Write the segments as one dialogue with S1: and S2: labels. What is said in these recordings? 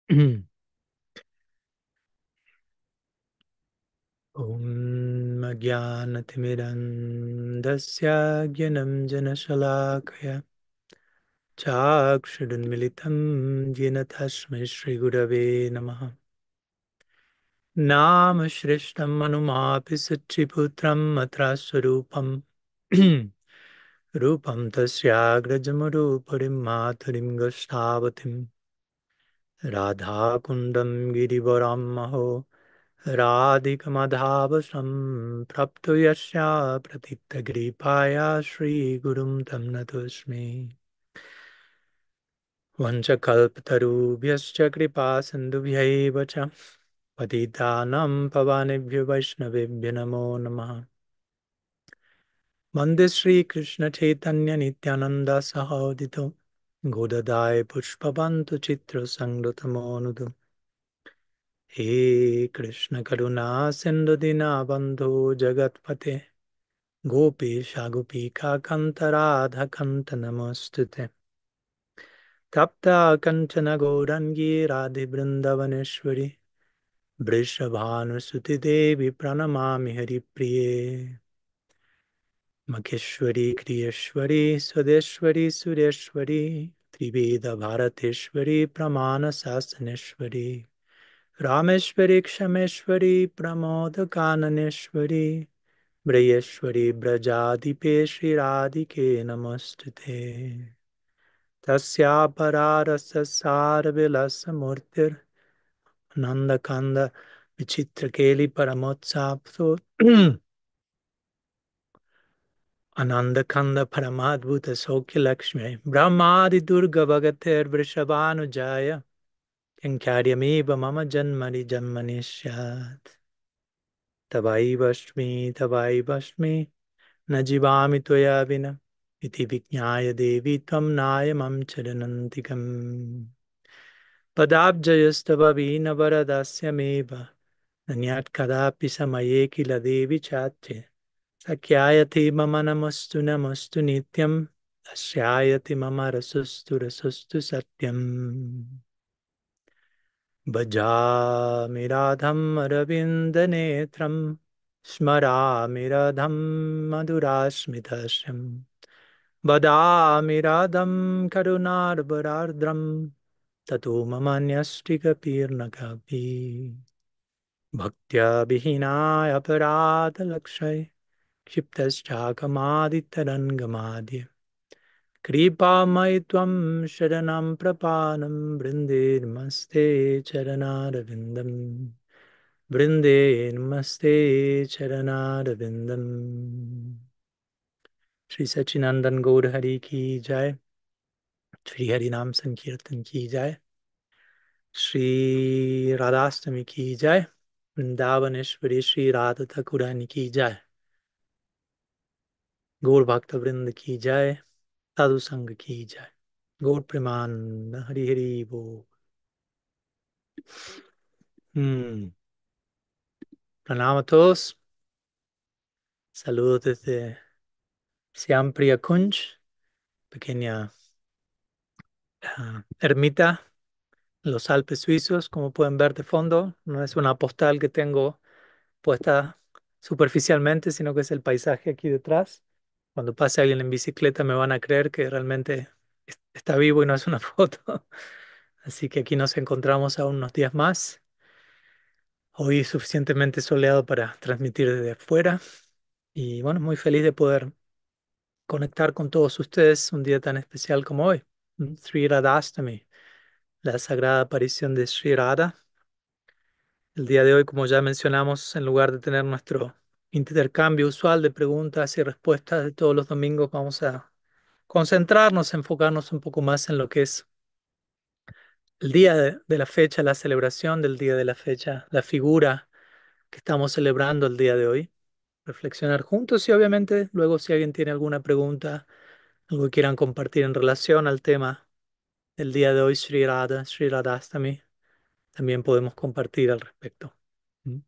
S1: ॐ अज्ञानतिमिरन्धस्य ज्ञानञ्जनशलाकया चाक्षुरुन्मिलितं येन तस्मै श्रीगुरवे नमः। नाम श्रेष्ठम् अनुमापि सुचिपुत्रम् अत्र स्वरूपम् रूपं तस्याग्रजमुरुपरिं मातुरीं गष्टावतीम् राधाकुण्डं गिरिवरं महो राधिकमधावसं प्राप्तो यस्या प्रतितगृपाया श्रीगुरुं तं नतोऽस्मि। वञ्चकल्पतरुभ्यश्च कृपा सिन्धुभ्यैव च पतितानां पवनेभ्यो वैष्णवेभ्यो नमो नमः। वन्दे श्रीकृष्णचैतन्यनित्यानन्द सहोदितो गोददाय पुष्पवन्तु चित्रसङ्गतमोनुदो हे कृष्ण करुणा सिंधु दीनबंधु जगतपते गोपेश गोपिका कांत राधा कांत नमोस्तुते तप्त कंचन गौरंगी राधे वृंदावनेश्वरी वृषभानुसुति देवी प्रणमामि हरिप्रिये मखेश्वरी क्रियेश्वरी स्वदेश्वरी सुरेश्वरी त्रिवेद भारतेश्वरी प्रमाण शासनेश्वरी रामेश्वरी क्षमेश्वरी प्रमोद काननेश्वरी ब्रजेश्वरी ब्रजाधिपे श्रीराधिके नमस्तुते तस्या परारससार विलासमूर्तिर् नंदकांद विचित्रकेली परमोत्साह आनंदकांद परमाद्भुत सौख्य लक्ष्मी ब्रह्मादि दुर्ग भगतेर्वृषभानुजाय किंकार्यमेव मम जन्मनि जन्मनि स्यात् तवैवस्मि न जीवामि त्वया विना इति विज्ञाय देवी त्वं नायमं चरन्तिकम् पदाब्जयस्तव वीणवरदास्यमेव अन्यात् कदापि समये किल देवि चाच्ये सख्यायते मम नमस्तु नमस्तु नित्यं अस्यायते मम रसस्तु सत्यम् भजामि राधं अरविन्दनेत्रं स्मरामि राधं मधुरास्मितस्यं वदामि राधं करुणार्बरार्द्रं ततो मम न्यष्टिकपिर्न कापि भक्त्या विहीनाय अपराधलक्षय क्षिप्तश्चाकमादितरङ्गमाद्य कृपामयि त्वं शरणं प्रपानं वृन्दे नमस्ते चरणारविन्दं वृन्दे नमस्ते चरणारविन्दम्। श्री सच्चिदानंद गौर हरि की जय। श्री हरि नाम संकीर्तन की जय। श्री राधाष्टमी की जय। वृंदावनेश्वरी श्री राधा ठाकुरानी की जय। गौर भक्त वृंद की जय। साधु संघ की जय। गौर प्रेमानंद हरि हरि बोल। Pranam a todos. Saludos desde Siampria Kunj, pequeña ermita en los Alpes suizos, como pueden ver de fondo. No es una postal que tengo puesta superficialmente, sino que es el paisaje aquí detrás. Cuando pase alguien en bicicleta me van a creer que realmente está vivo y no es una foto. Así que aquí nos encontramos aún unos días más. Hoy suficientemente soleado para transmitir desde afuera. Y bueno, muy feliz de poder conectar con todos ustedes un día tan especial como hoy. Sri Radhastami, la sagrada aparición de Sri Radha. El día de hoy, como ya mencionamos, en lugar de tener nuestro intercambio usual de preguntas y respuestas de todos los domingos, vamos a concentrarnos, enfocarnos un poco más en lo que es el día de la fecha, la celebración del día de la fecha, la figura que estamos celebrando el día de hoy. Reflexionar juntos y obviamente luego si alguien tiene alguna pregunta, algo que quieran compartir en relación al tema del día de hoy, Sri Radha, Sri Radhastami, también podemos compartir al respecto. ¿Mm?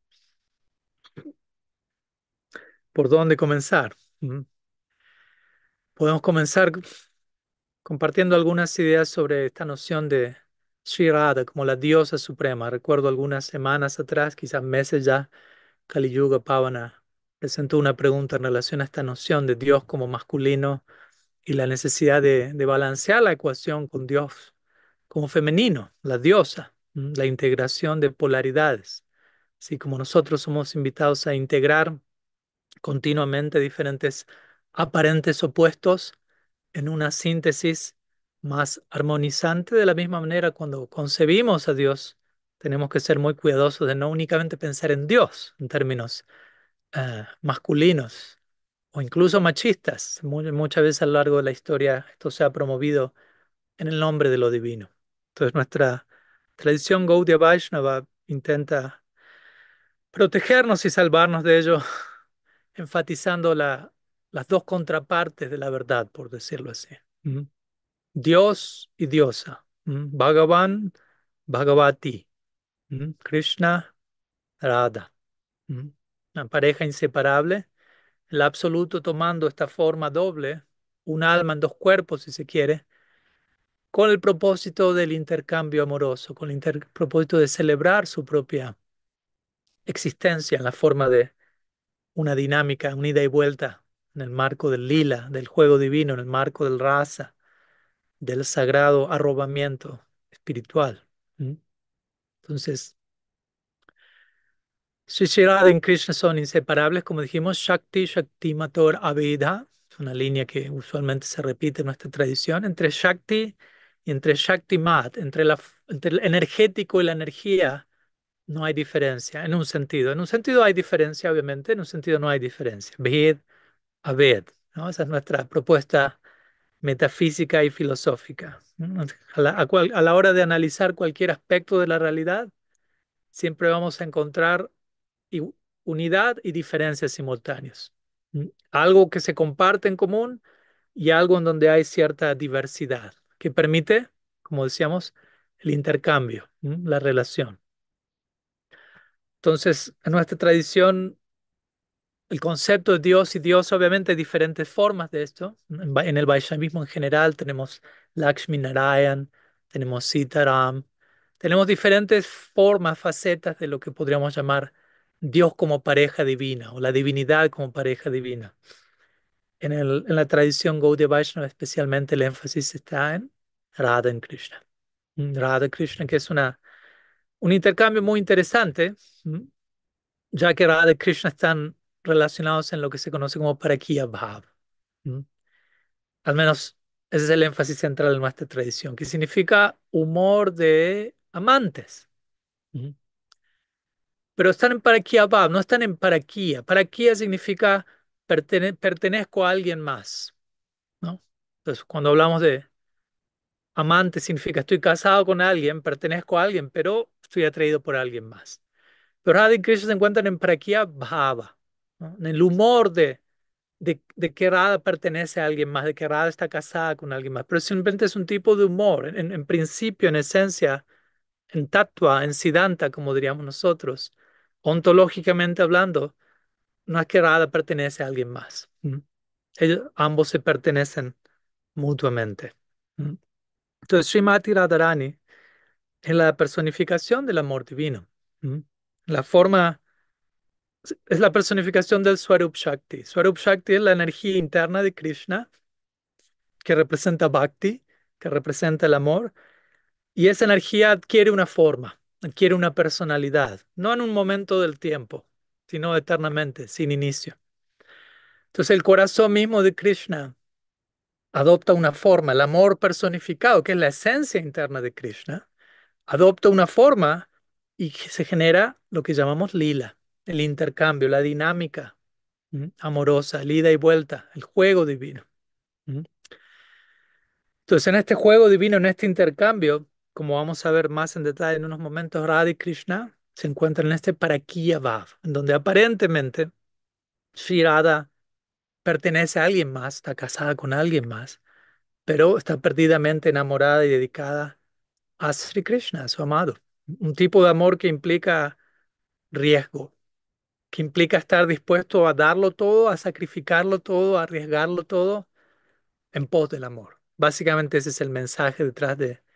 S1: ¿Por dónde comenzar? ¿Mm? Podemos comenzar compartiendo algunas ideas sobre esta noción de Sri Radha como la diosa suprema. Recuerdo algunas semanas atrás, quizás meses ya, Kali Yuga Pavana presentó una pregunta en relación a esta noción de Dios como masculino y la necesidad de balancear la ecuación con Dios como femenino, la diosa, la integración de polaridades. Así como nosotros somos invitados a integrar continuamente diferentes aparentes opuestos en una síntesis más armonizante. De la misma manera, cuando concebimos a Dios, tenemos que ser muy cuidadosos de no únicamente pensar en Dios en términos masculinos o incluso machistas. Muchas veces a lo largo de la historia esto se ha promovido en el nombre de lo divino. Entonces nuestra tradición Gaudiya Vaishnava intenta protegernos y salvarnos de ello, enfatizando las dos contrapartes de la verdad, por decirlo así. ¿Mm? Dios y diosa. Bhagavan, Bhagavati. Krishna, Radha. ¿Mm? Una pareja inseparable, el absoluto tomando esta forma doble, un alma en dos cuerpos, si se quiere, con el propósito del intercambio amoroso, con el propósito de celebrar su propia existencia en la forma de una dinámica, una ida y vuelta en el marco del lila, del juego divino, en el marco del rasa, del sagrado arrobamiento espiritual. ¿Mm? Entonces, Sri Sri Radha y Krishna son inseparables, como dijimos, Shakti, Shakti Mator Abheda, es una línea que usualmente se repite en nuestra tradición, entre Shakti y entre Shakti Mat, entre el energético y la energía, no hay diferencia, en un sentido. En un sentido hay diferencia, obviamente, en un sentido no hay diferencia. Bhed, Abhed, ¿no? Esa es nuestra propuesta metafísica y filosófica. ¿No? A la hora de analizar cualquier aspecto de la realidad, siempre vamos a encontrar y unidad y diferencias simultáneas. Algo que se comparte en común y algo en donde hay cierta diversidad, que permite, como decíamos, el intercambio, la relación. Entonces, en nuestra tradición, el concepto de Dios y Dios, obviamente, hay diferentes formas de esto. En el Vaishnavismo en general tenemos Lakshmi Narayan, tenemos Sitaram, tenemos diferentes formas, facetas de lo que podríamos llamar Dios como pareja divina o la divinidad como pareja divina. En la tradición Gaudiya Vaishnava, especialmente, el énfasis está en Radha y Krishna. Radha y Krishna, que es un intercambio muy interesante, ya que Radha y Krishna están relacionados en lo que se conoce como Parakya Bhav. ¿Mm? Al menos ese es el énfasis central en nuestra tradición, que significa humor de amantes. ¿Mm? Pero están en Parakya Bhav, no están en Parakya. Parakya significa pertenezco a alguien más, ¿no? Entonces, cuando hablamos de amante, significa estoy casado con alguien, pertenezco a alguien, pero estoy atraído por alguien más. Pero Radha y Krishna se encuentran en Prakhya Bhava, ¿no? En el humor de que Radha pertenece a alguien más, de que Radha está casada con alguien más. Pero simplemente es un tipo de humor, en principio, en esencia, en tattva, en siddhanta, como diríamos nosotros. Ontológicamente hablando, no es que Radha pertenece a alguien más. Ellos ambos se pertenecen mutuamente. ¿Mm? Entonces, Srimati Radharani es la personificación del amor divino. ¿Mm? La forma es la personificación del Swarup Shakti. Swarup Shakti es la energía interna de Krishna que representa Bhakti, que representa el amor, y esa energía adquiere una forma, adquiere una personalidad, no en un momento del tiempo, sino eternamente, sin inicio. Entonces el corazón mismo de Krishna adopta una forma, el amor personificado, que es la esencia interna de Krishna, adopta una forma y se genera lo que llamamos lila, el intercambio, la dinámica amorosa, el ida y vuelta, el juego divino. ¿Mm? Entonces, en este juego divino, en este intercambio, como vamos a ver más en detalle en unos momentos, Radha y Krishna se encuentran en este Parakya Bhav, en donde aparentemente Shri Radha pertenece a alguien más, está casada con alguien más, pero está perdidamente enamorada y dedicada a Sri Krishna, a su amado. Un tipo de amor que implica riesgo, que implica estar dispuesto a darlo todo, a sacrificarlo todo, a arriesgarlo todo en pos del amor. Básicamente ese es el mensaje detrás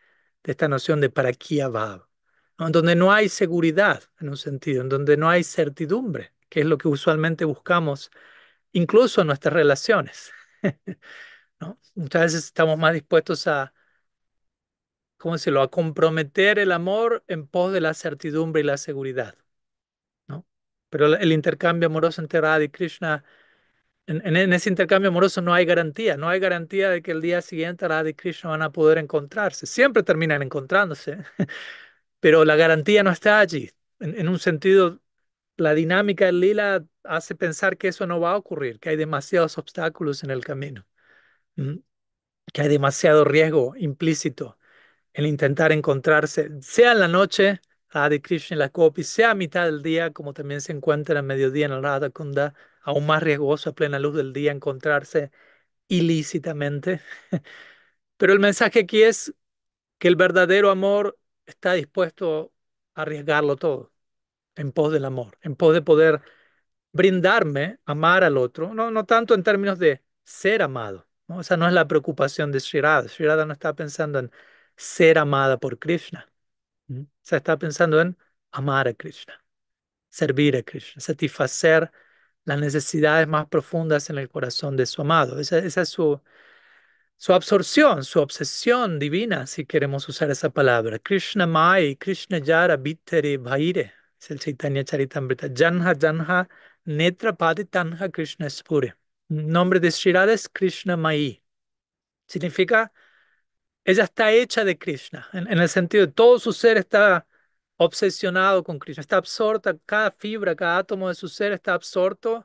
S1: de esta noción de paraquia-bhav, ¿no? En donde no hay seguridad, en un sentido, en donde no hay certidumbre, que es lo que usualmente buscamos, incluso en nuestras relaciones, ¿no? Muchas veces estamos más dispuestos a, ¿cómo decirlo?, a comprometer el amor en pos de la certidumbre y la seguridad, ¿no? Pero el intercambio amoroso entre Radha y Krishna, en ese intercambio amoroso no hay garantía, no hay garantía de que el día siguiente Radha y Krishna van a poder encontrarse. Siempre terminan encontrándose, pero la garantía no está allí. En un sentido, la dinámica del lila hace pensar que eso no va a ocurrir, que hay demasiados obstáculos en el camino, ¿m? Que hay demasiado riesgo implícito en intentar encontrarse, sea en la noche, Radha y Krishna y la Gopi, sea a mitad del día, como también se encuentra a mediodía en el Radha Kunda, aún más riesgoso a plena luz del día encontrarse ilícitamente. Pero el mensaje aquí es que el verdadero amor está dispuesto a arriesgarlo todo en pos del amor, en pos de poder brindarme, amar al otro, no, no tanto en términos de ser amado, ¿no? Esa no es la preocupación de Sri Radha. Sri Radha no está pensando en ser amada por Krishna. ¿Mm? O sea, está pensando en amar a Krishna, servir a Krishna, satisfacer las necesidades más profundas en el corazón de su amado. Esa es su absorción, su obsesión divina, si queremos usar esa palabra. Krishna Mai, Krishna Yara Bhittare Bhaire, es el Chaitanya Charitamrita. Janha Janha Netra Paditanha Krishna Spure. Nombre de Sri Radha es Krishna Mai. Significa, ella está hecha de Krishna, en el sentido de todo su ser está obsesionado con Krishna, está absorta, cada fibra, cada átomo de su ser está absorto,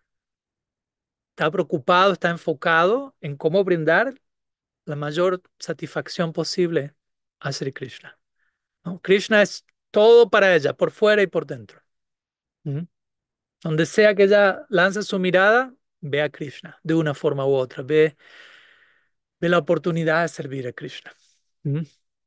S1: está preocupado, está enfocado en cómo brindar la mayor satisfacción posible a Sri Krishna, ¿no? Krishna es todo para ella, por fuera y por dentro. ¿Mm? Donde sea que ella lance su mirada, ve a Krishna de una forma u otra, ve la oportunidad de servir a Krishna. ¿Mm?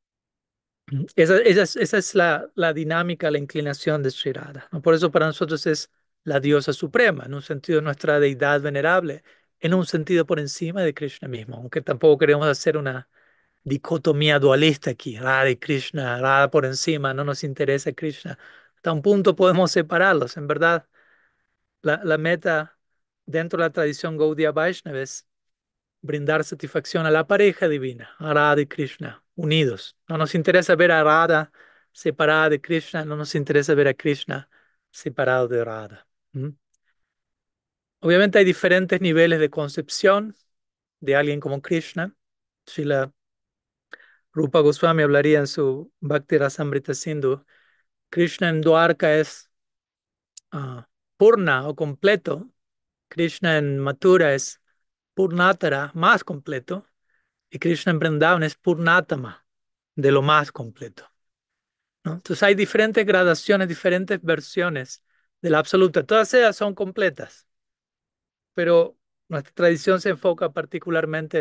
S1: Esa es la dinámica, la inclinación de Sri Radha, ¿no? Por eso para nosotros es la diosa suprema, en un sentido nuestra deidad venerable, en un sentido por encima de Krishna mismo, aunque tampoco queremos hacer una dicotomía dualista aquí, Radha y Krishna, Radha por encima, no nos interesa Krishna. Hasta un punto podemos separarlos. En verdad, la meta dentro de la tradición Gaudiya Vaishnava es brindar satisfacción a la pareja divina, a Radha y Krishna, unidos. No nos interesa ver a Radha separada de Krishna, no nos interesa ver a Krishna separado de Radha. ¿Mm? Obviamente hay diferentes niveles de concepción de alguien como Krishna. Srila Rupa Goswami hablaría en su Bhakti Rasamrita Sindhu. Krishna en Dwarka es Purna o completo. Krishna en Mathura es Purnatara, más completo. Y Krishna en Vrindavan es Purnatama, de lo más completo, ¿no? Entonces hay diferentes gradaciones, diferentes versiones de la absoluta. Todas ellas son completas, pero nuestra tradición se enfoca particularmente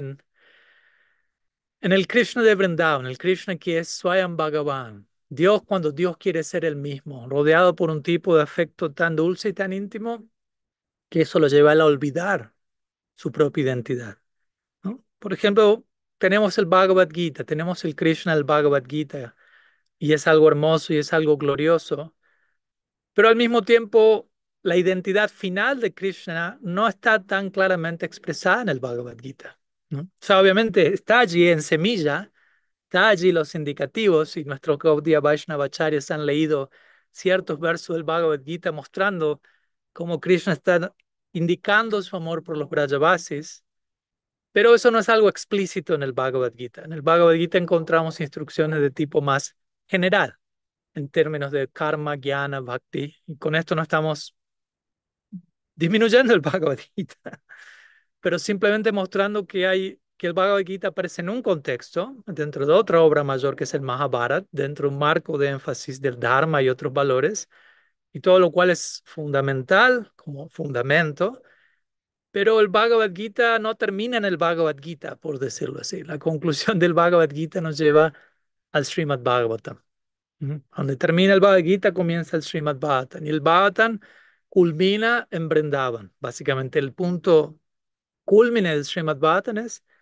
S1: en el Krishna de Vrindavan, el Krishna que es Swayam Bhagavan. Dios cuando Dios quiere ser el mismo, rodeado por un tipo de afecto tan dulce y tan íntimo que eso lo lleva a él a olvidar su propia identidad, ¿no? Por ejemplo, tenemos el Bhagavad Gita, tenemos el Krishna del Bhagavad Gita, y es algo hermoso y es algo glorioso, pero al mismo tiempo la identidad final de Krishna no está tan claramente expresada en el Bhagavad Gita, ¿no? O sea, obviamente está allí en semilla, está allí los indicativos, y nuestros Gaudiya Vaishnavacharyas han leído ciertos versos del Bhagavad Gita mostrando cómo Krishna está indicando su amor por los Brajavasis, pero eso no es algo explícito en el Bhagavad Gita. En el Bhagavad Gita encontramos instrucciones de tipo más general, en términos de karma, jnana, bhakti, y con esto no estamos disminuyendo el Bhagavad Gita, pero simplemente mostrando que el Bhagavad Gita aparece en un contexto, dentro de otra obra mayor que es el Mahabharata, dentro de un marco de énfasis del Dharma y otros valores, y todo lo cual es fundamental como fundamento, pero el Bhagavad Gita no termina en el Bhagavad Gita, por decirlo así. La conclusión del Bhagavad Gita nos lleva al Srimad Bhagavatam. Ujú. Donde termina el Bhagavad Gita, comienza el Srimad Bhagavatam. Y el Bhagavatam culmina en Vrindavan. Básicamente, el punto culmine del Srimad Bhagavatam es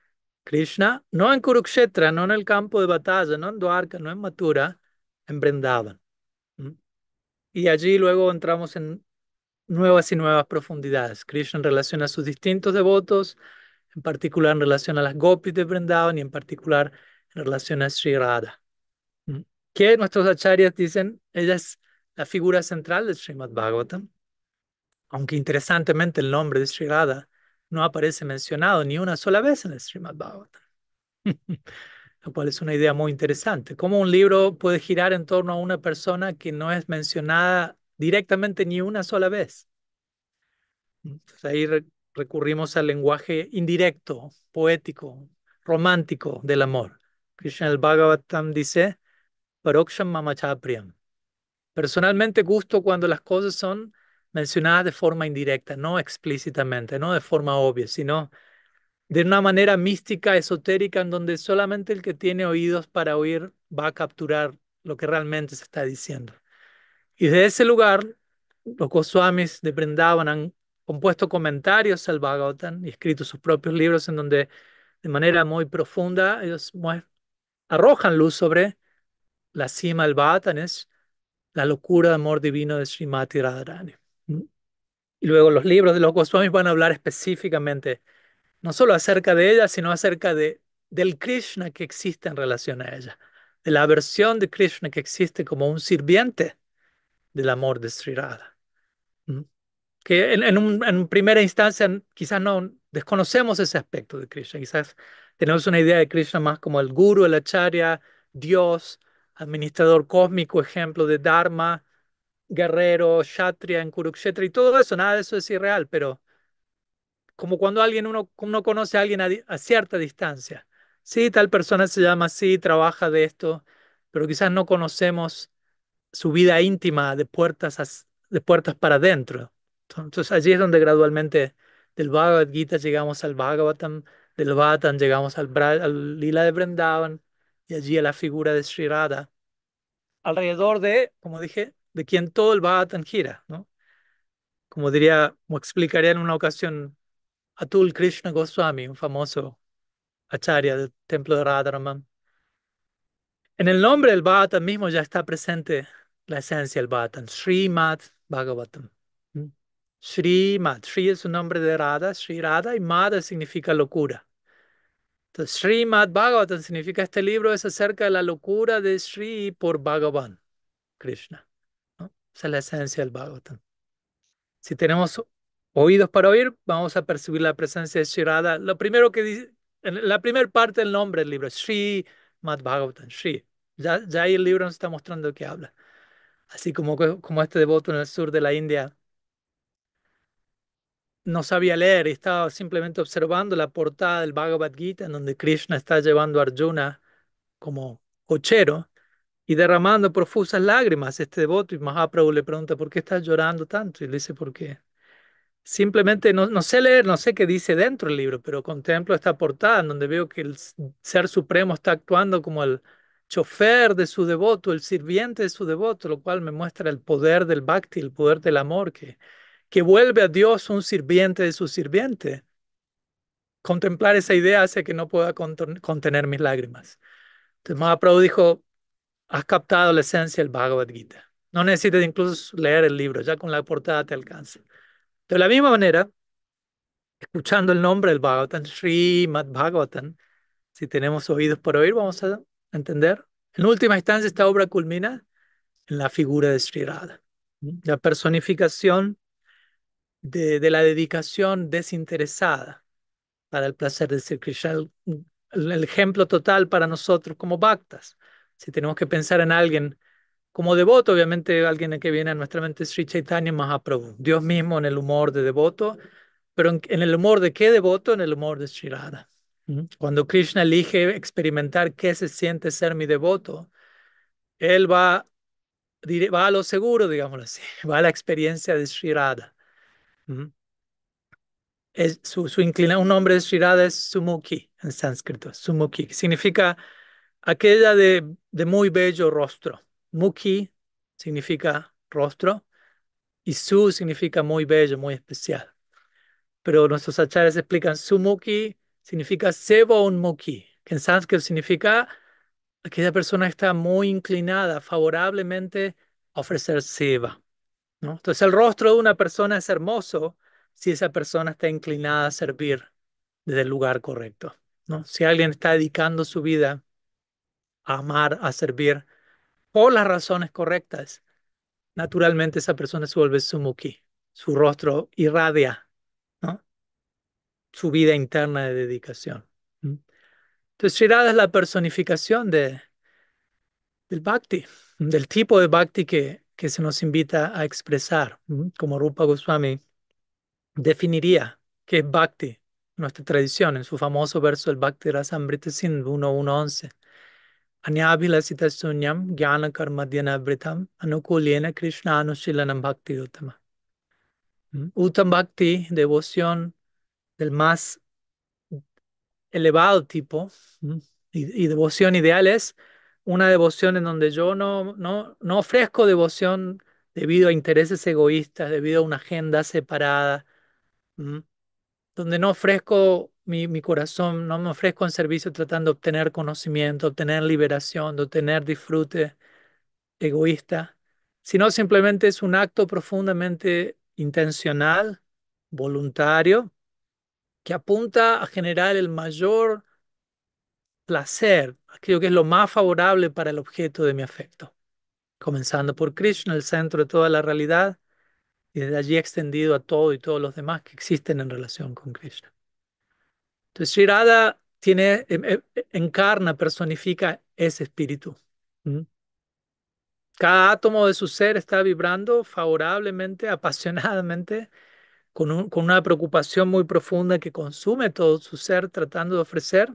S1: Krishna, no en Kurukshetra, no en el campo de batalla, no en Dwarka, no en Mathura, en Vrindavan. ¿Mm? Y allí luego entramos en nuevas y nuevas profundidades. Krishna en relación a sus distintos devotos, en particular en relación a las gopis de Vrindavan y en particular en relación a Sri Radha. ¿Mm? Que nuestros acharyas dicen, ella es la figura central de Srimad Bhagavatam, aunque interesantemente el nombre de Sri Radha no aparece mencionado ni una sola vez en el Srimad Bhagavatam. Lo cual es una idea muy interesante. ¿Cómo un libro puede girar en torno a una persona que no es mencionada directamente ni una sola vez? Entonces ahí recurrimos al lenguaje indirecto, poético, romántico del amor. Krishna el Bhagavatam dice, Paroksham Mama Chapriyam. Personalmente gusto cuando las cosas son mencionadas de forma indirecta, no explícitamente, no de forma obvia, sino de una manera mística, esotérica, en donde solamente el que tiene oídos para oír va a capturar lo que realmente se está diciendo. Y de ese lugar, los Goswamis de Vrindavan han compuesto comentarios al Bhagavatam y escrito sus propios libros en donde de manera muy profunda ellos arrojan luz sobre la cima del Bhagavatam, es la locura de amor divino de Srimati Radharani. ¿Mm? Y luego los libros de los Goswamis van a hablar específicamente no solo acerca de ella, sino acerca del Krishna que existe en relación a ella, de la versión de Krishna que existe como un sirviente del amor de Sri Radha. ¿Mm? Que en primera instancia quizás no desconocemos ese aspecto de Krishna, quizás tenemos una idea de Krishna más como el guru, el acharya, Dios, administrador cósmico, ejemplo de Dharma, guerrero, kshatriya en Kurukshetra y todo eso, nada de eso es irreal, pero como cuando uno conoce a alguien a cierta distancia. Sí, tal persona se llama así, trabaja de esto, pero quizás no conocemos su vida íntima de puertas para adentro. Entonces allí es donde gradualmente del Bhagavad Gita llegamos al Bhagavatam, del Bhagavatam llegamos al Lila de Vrindavan y allí a la figura de Sri Radha, alrededor de, como dije, de quien todo el Bhagavatam gira, ¿no? Como diría, como explicaría en una ocasión Atul Krishna Goswami, un famoso acharya del templo de Radharaman. En el nombre del Bhagavatam mismo ya está presente la esencia del Bhagavatam, Srimad Bhagavatam. ¿Mm? Srimad, Sri es un nombre de Radha, Sri Radha, y Mad significa locura. Entonces, Srimad Bhagavatam significa este libro es acerca de la locura de Sri por Bhagavan, Krishna, ¿no? Esa es la esencia del Bhagavatam. Si tenemos oídos para oír, vamos a percibir la presencia de Sri Radha. Lo primero que dice, en la primera parte del nombre del libro, Sri Mad Bhagavatam, Sri. Ya ahí el libro nos está mostrando de qué habla. Así como este devoto en el sur de la India no sabía leer y estaba simplemente observando la portada del Bhagavad Gita, en donde Krishna está llevando a Arjuna como cochero y derramando profusas lágrimas. Este devoto, y Mahaprabhu le pregunta, ¿por qué estás llorando tanto? Y él dice, ¿por qué? Simplemente no sé leer, no sé qué dice dentro del libro, pero contemplo esta portada en donde veo que el Ser Supremo está actuando como el chofer de su devoto, el sirviente de su devoto, lo cual me muestra el poder del bhakti, el poder del amor, que vuelve a Dios un sirviente de su sirviente. Contemplar esa idea hace que no pueda contener mis lágrimas. Entonces Mahaprabhu dijo, has captado la esencia del Bhagavad Gita. No necesitas incluso leer el libro, ya con la portada te alcanza. De la misma manera, escuchando el nombre del Bhagavatam, Srimad Bhagavatam, si tenemos oídos para oír, vamos a entender. En última instancia, esta obra culmina en la figura de Sri Radha, la personificación de la dedicación desinteresada para el placer de Sri Krishna, el ejemplo total para nosotros como bhaktas. Si tenemos que pensar en alguien como devoto, obviamente alguien que viene a nuestra mente es Sri Chaitanya Mahaprabhu, Dios mismo en el humor de devoto, pero en el humor de qué devoto, en el humor de Sri Radha. Cuando Krishna elige experimentar qué se siente ser mi devoto, él va a lo seguro, digámoslo así, va a la experiencia de Sri Radha. ¿Mm? Un nombre de Sri Radha es Sumukhi en sánscrito, Sumukhi, que significa aquella de muy bello rostro. Mukhi significa rostro y Su significa muy bello, muy especial. Pero nuestros acharyas explican Sumukhi significa seva unmukhi, que en sánscrito significa aquella persona que está muy inclinada favorablemente a ofrecer seva, ¿no? Entonces el rostro de una persona es hermoso si esa persona está inclinada a servir desde el lugar correcto, ¿no? Si alguien está dedicando su vida a amar, a servir por las razones correctas, naturalmente esa persona se vuelve sumukhi, su rostro irradia, ¿no? Su vida interna de dedicación. ¿Mm? Entonces, Sri Radha es la personificación del bhakti, del tipo de bhakti que se nos invita a expresar, como Rupa Goswami definiría qué es bhakti, nuestra tradición, en su famoso verso del Bhakti Rasamrita Sindhu 1.1.11. Anyabhilasita sunyam jnana karma dhyanavritam anukulyena krishna anushilanam bhakti uttama. Uttam bhakti, devoción del más elevado tipo, y devoción ideal es una devoción en donde yo no ofrezco devoción debido a intereses egoístas, debido a una agenda separada, ¿m? Donde no ofrezco mi corazón, no me ofrezco en servicio tratando de obtener conocimiento, obtener liberación, de obtener disfrute egoísta, sino simplemente es un acto profundamente intencional, voluntario, que apunta a generar el mayor placer, aquello que es lo más favorable para el objeto de mi afecto, comenzando por Krishna, el centro de toda la realidad, y desde allí extendido a todo y todos los demás que existen en relación con Krishna. Entonces, Sri Radha encarna, personifica ese espíritu. ¿Mm? Cada átomo de su ser está vibrando favorablemente, apasionadamente, con una preocupación muy profunda que consume todo su ser, tratando de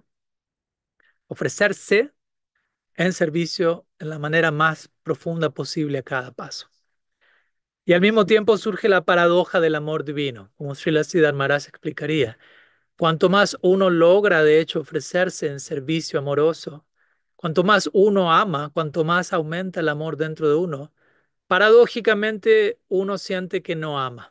S1: ofrecerse en servicio en la manera más profunda posible a cada paso. Y al mismo tiempo surge la paradoja del amor divino, como Srila Siddhar Maharaj explicaría. Cuanto más uno logra, de hecho, ofrecerse en servicio amoroso, cuanto más uno ama, cuanto más aumenta el amor dentro de uno, paradójicamente uno siente que no ama.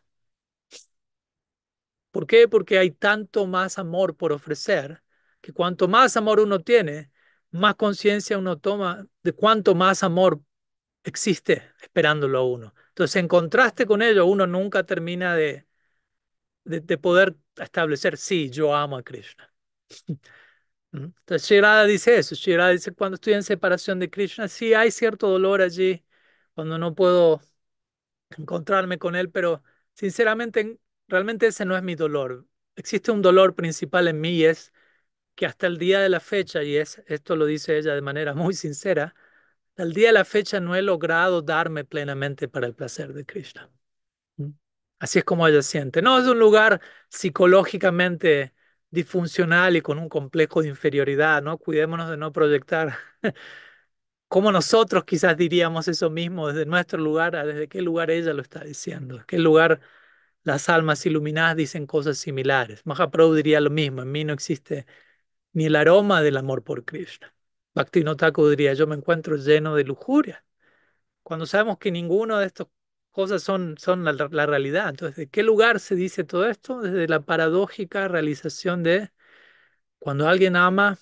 S1: ¿Por qué? Porque hay tanto más amor por ofrecer, que cuanto más amor uno tiene, más conciencia uno toma de cuánto más amor existe esperándolo a uno. Entonces, en contraste con ello, uno nunca termina de poder establecer, sí, yo amo a Krishna. Entonces, Shri Radha dice eso. Shri Radha dice, cuando estoy en separación de Krishna, sí hay cierto dolor allí, cuando no puedo encontrarme con él, pero sinceramente, realmente ese no es mi dolor. Existe un dolor principal en mí y es que hasta el día de la fecha, y esto lo dice ella de manera muy sincera, hasta el día de la fecha no he logrado darme plenamente para el placer de Krishna. ¿Mm? Así es como ella siente. No es un lugar psicológicamente disfuncional y con un complejo de inferioridad, ¿no? Cuidémonos de no proyectar como nosotros quizás diríamos eso mismo desde nuestro lugar, a desde qué lugar ella lo está diciendo, desde qué lugar las almas iluminadas dicen cosas similares. Mahaprabhu diría lo mismo, en mí no existe ni el aroma del amor por Krishna. Bhaktivinoda Thakur diría, yo me encuentro lleno de lujuria, cuando sabemos que ninguna de estas cosas son la realidad. Entonces, ¿de qué lugar se dice todo esto? Desde la paradójica realización de cuando alguien ama,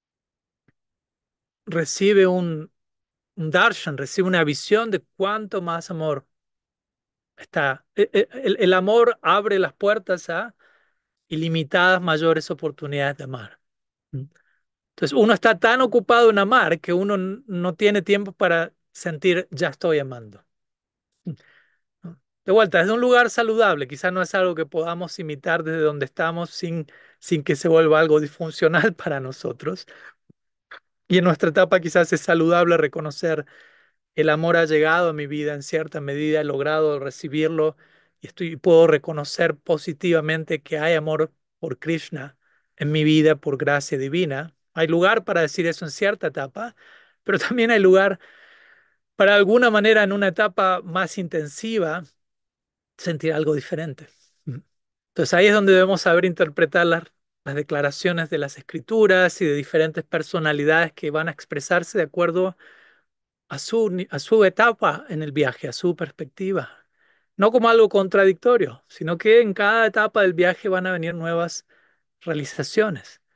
S1: recibe un darshan, recibe una visión de cuánto más amor está. El amor abre las puertas a ilimitadas mayores oportunidades de amar. ¿Mm? Entonces uno está tan ocupado en amar que uno no tiene tiempo para sentir ya estoy amando. ¿No? De vuelta, es un lugar saludable, quizás no es algo que podamos imitar desde donde estamos sin que se vuelva algo disfuncional para nosotros. Y en nuestra etapa quizás es saludable reconocer el amor ha llegado a mi vida en cierta medida, he logrado recibirlo y puedo reconocer positivamente que hay amor por Krishna en mi vida por gracia divina. Hay lugar para decir eso en cierta etapa, pero también hay lugar para alguna manera en una etapa más intensiva sentir algo diferente. Entonces ahí es donde debemos saber interpretar las declaraciones de las escrituras y de diferentes personalidades que van a expresarse de acuerdo a su etapa en el viaje, a su perspectiva. No como algo contradictorio, sino que en cada etapa del viaje van a venir nuevas realizaciones.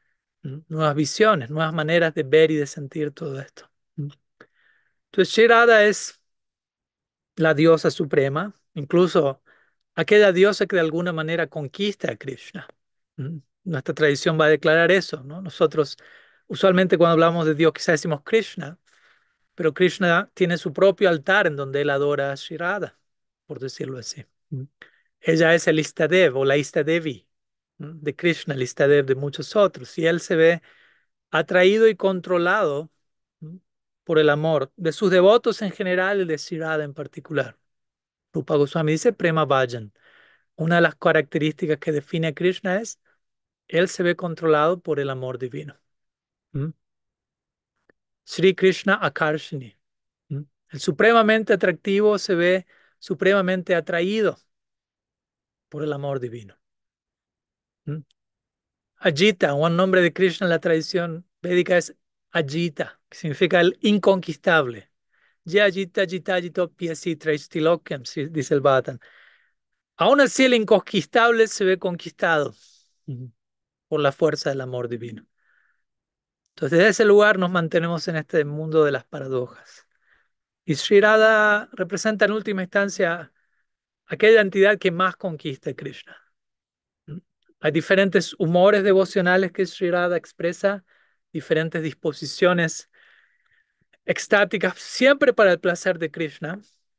S1: nuevas visiones, nuevas maneras de ver y de sentir todo esto. Entonces, Shri Radha es la diosa suprema, incluso aquella diosa que de alguna manera conquista a Krishna. Nuestra tradición va a declarar eso, ¿no? Nosotros usualmente cuando hablamos de Dios quizás decimos Krishna, pero Krishna tiene su propio altar en donde él adora a Shri Radha, por decirlo así. Ella es el Istadev o la Istadevi de Krishna, el Istadev de muchos otros, y él se ve atraído y controlado por el amor de sus devotos en general y de Shri Radha en particular. Rupa Goswami dice Prema Bhajan. Una de las características que define a Krishna es él se ve controlado por el amor divino. ¿Mm? Sri Krishna Akarshini. ¿Mm? El supremamente atractivo se ve supremamente atraído por el amor divino. ¿Mm? Ajita, un nombre de Krishna en la tradición védica es Ajita, que significa el inconquistable. Ya Ajita, Ajita, Ajito, Piasi, Traistilokam, dice el Bhattan. Aún así, el inconquistable se ve conquistado por la fuerza del amor divino. Entonces, desde ese lugar nos mantenemos en este mundo de las paradojas. Y Sri Radha representa en última instancia aquella entidad que más conquista a Krishna. Hay diferentes humores devocionales que Sri Radha expresa, diferentes disposiciones extáticas, siempre para el placer de Krishna.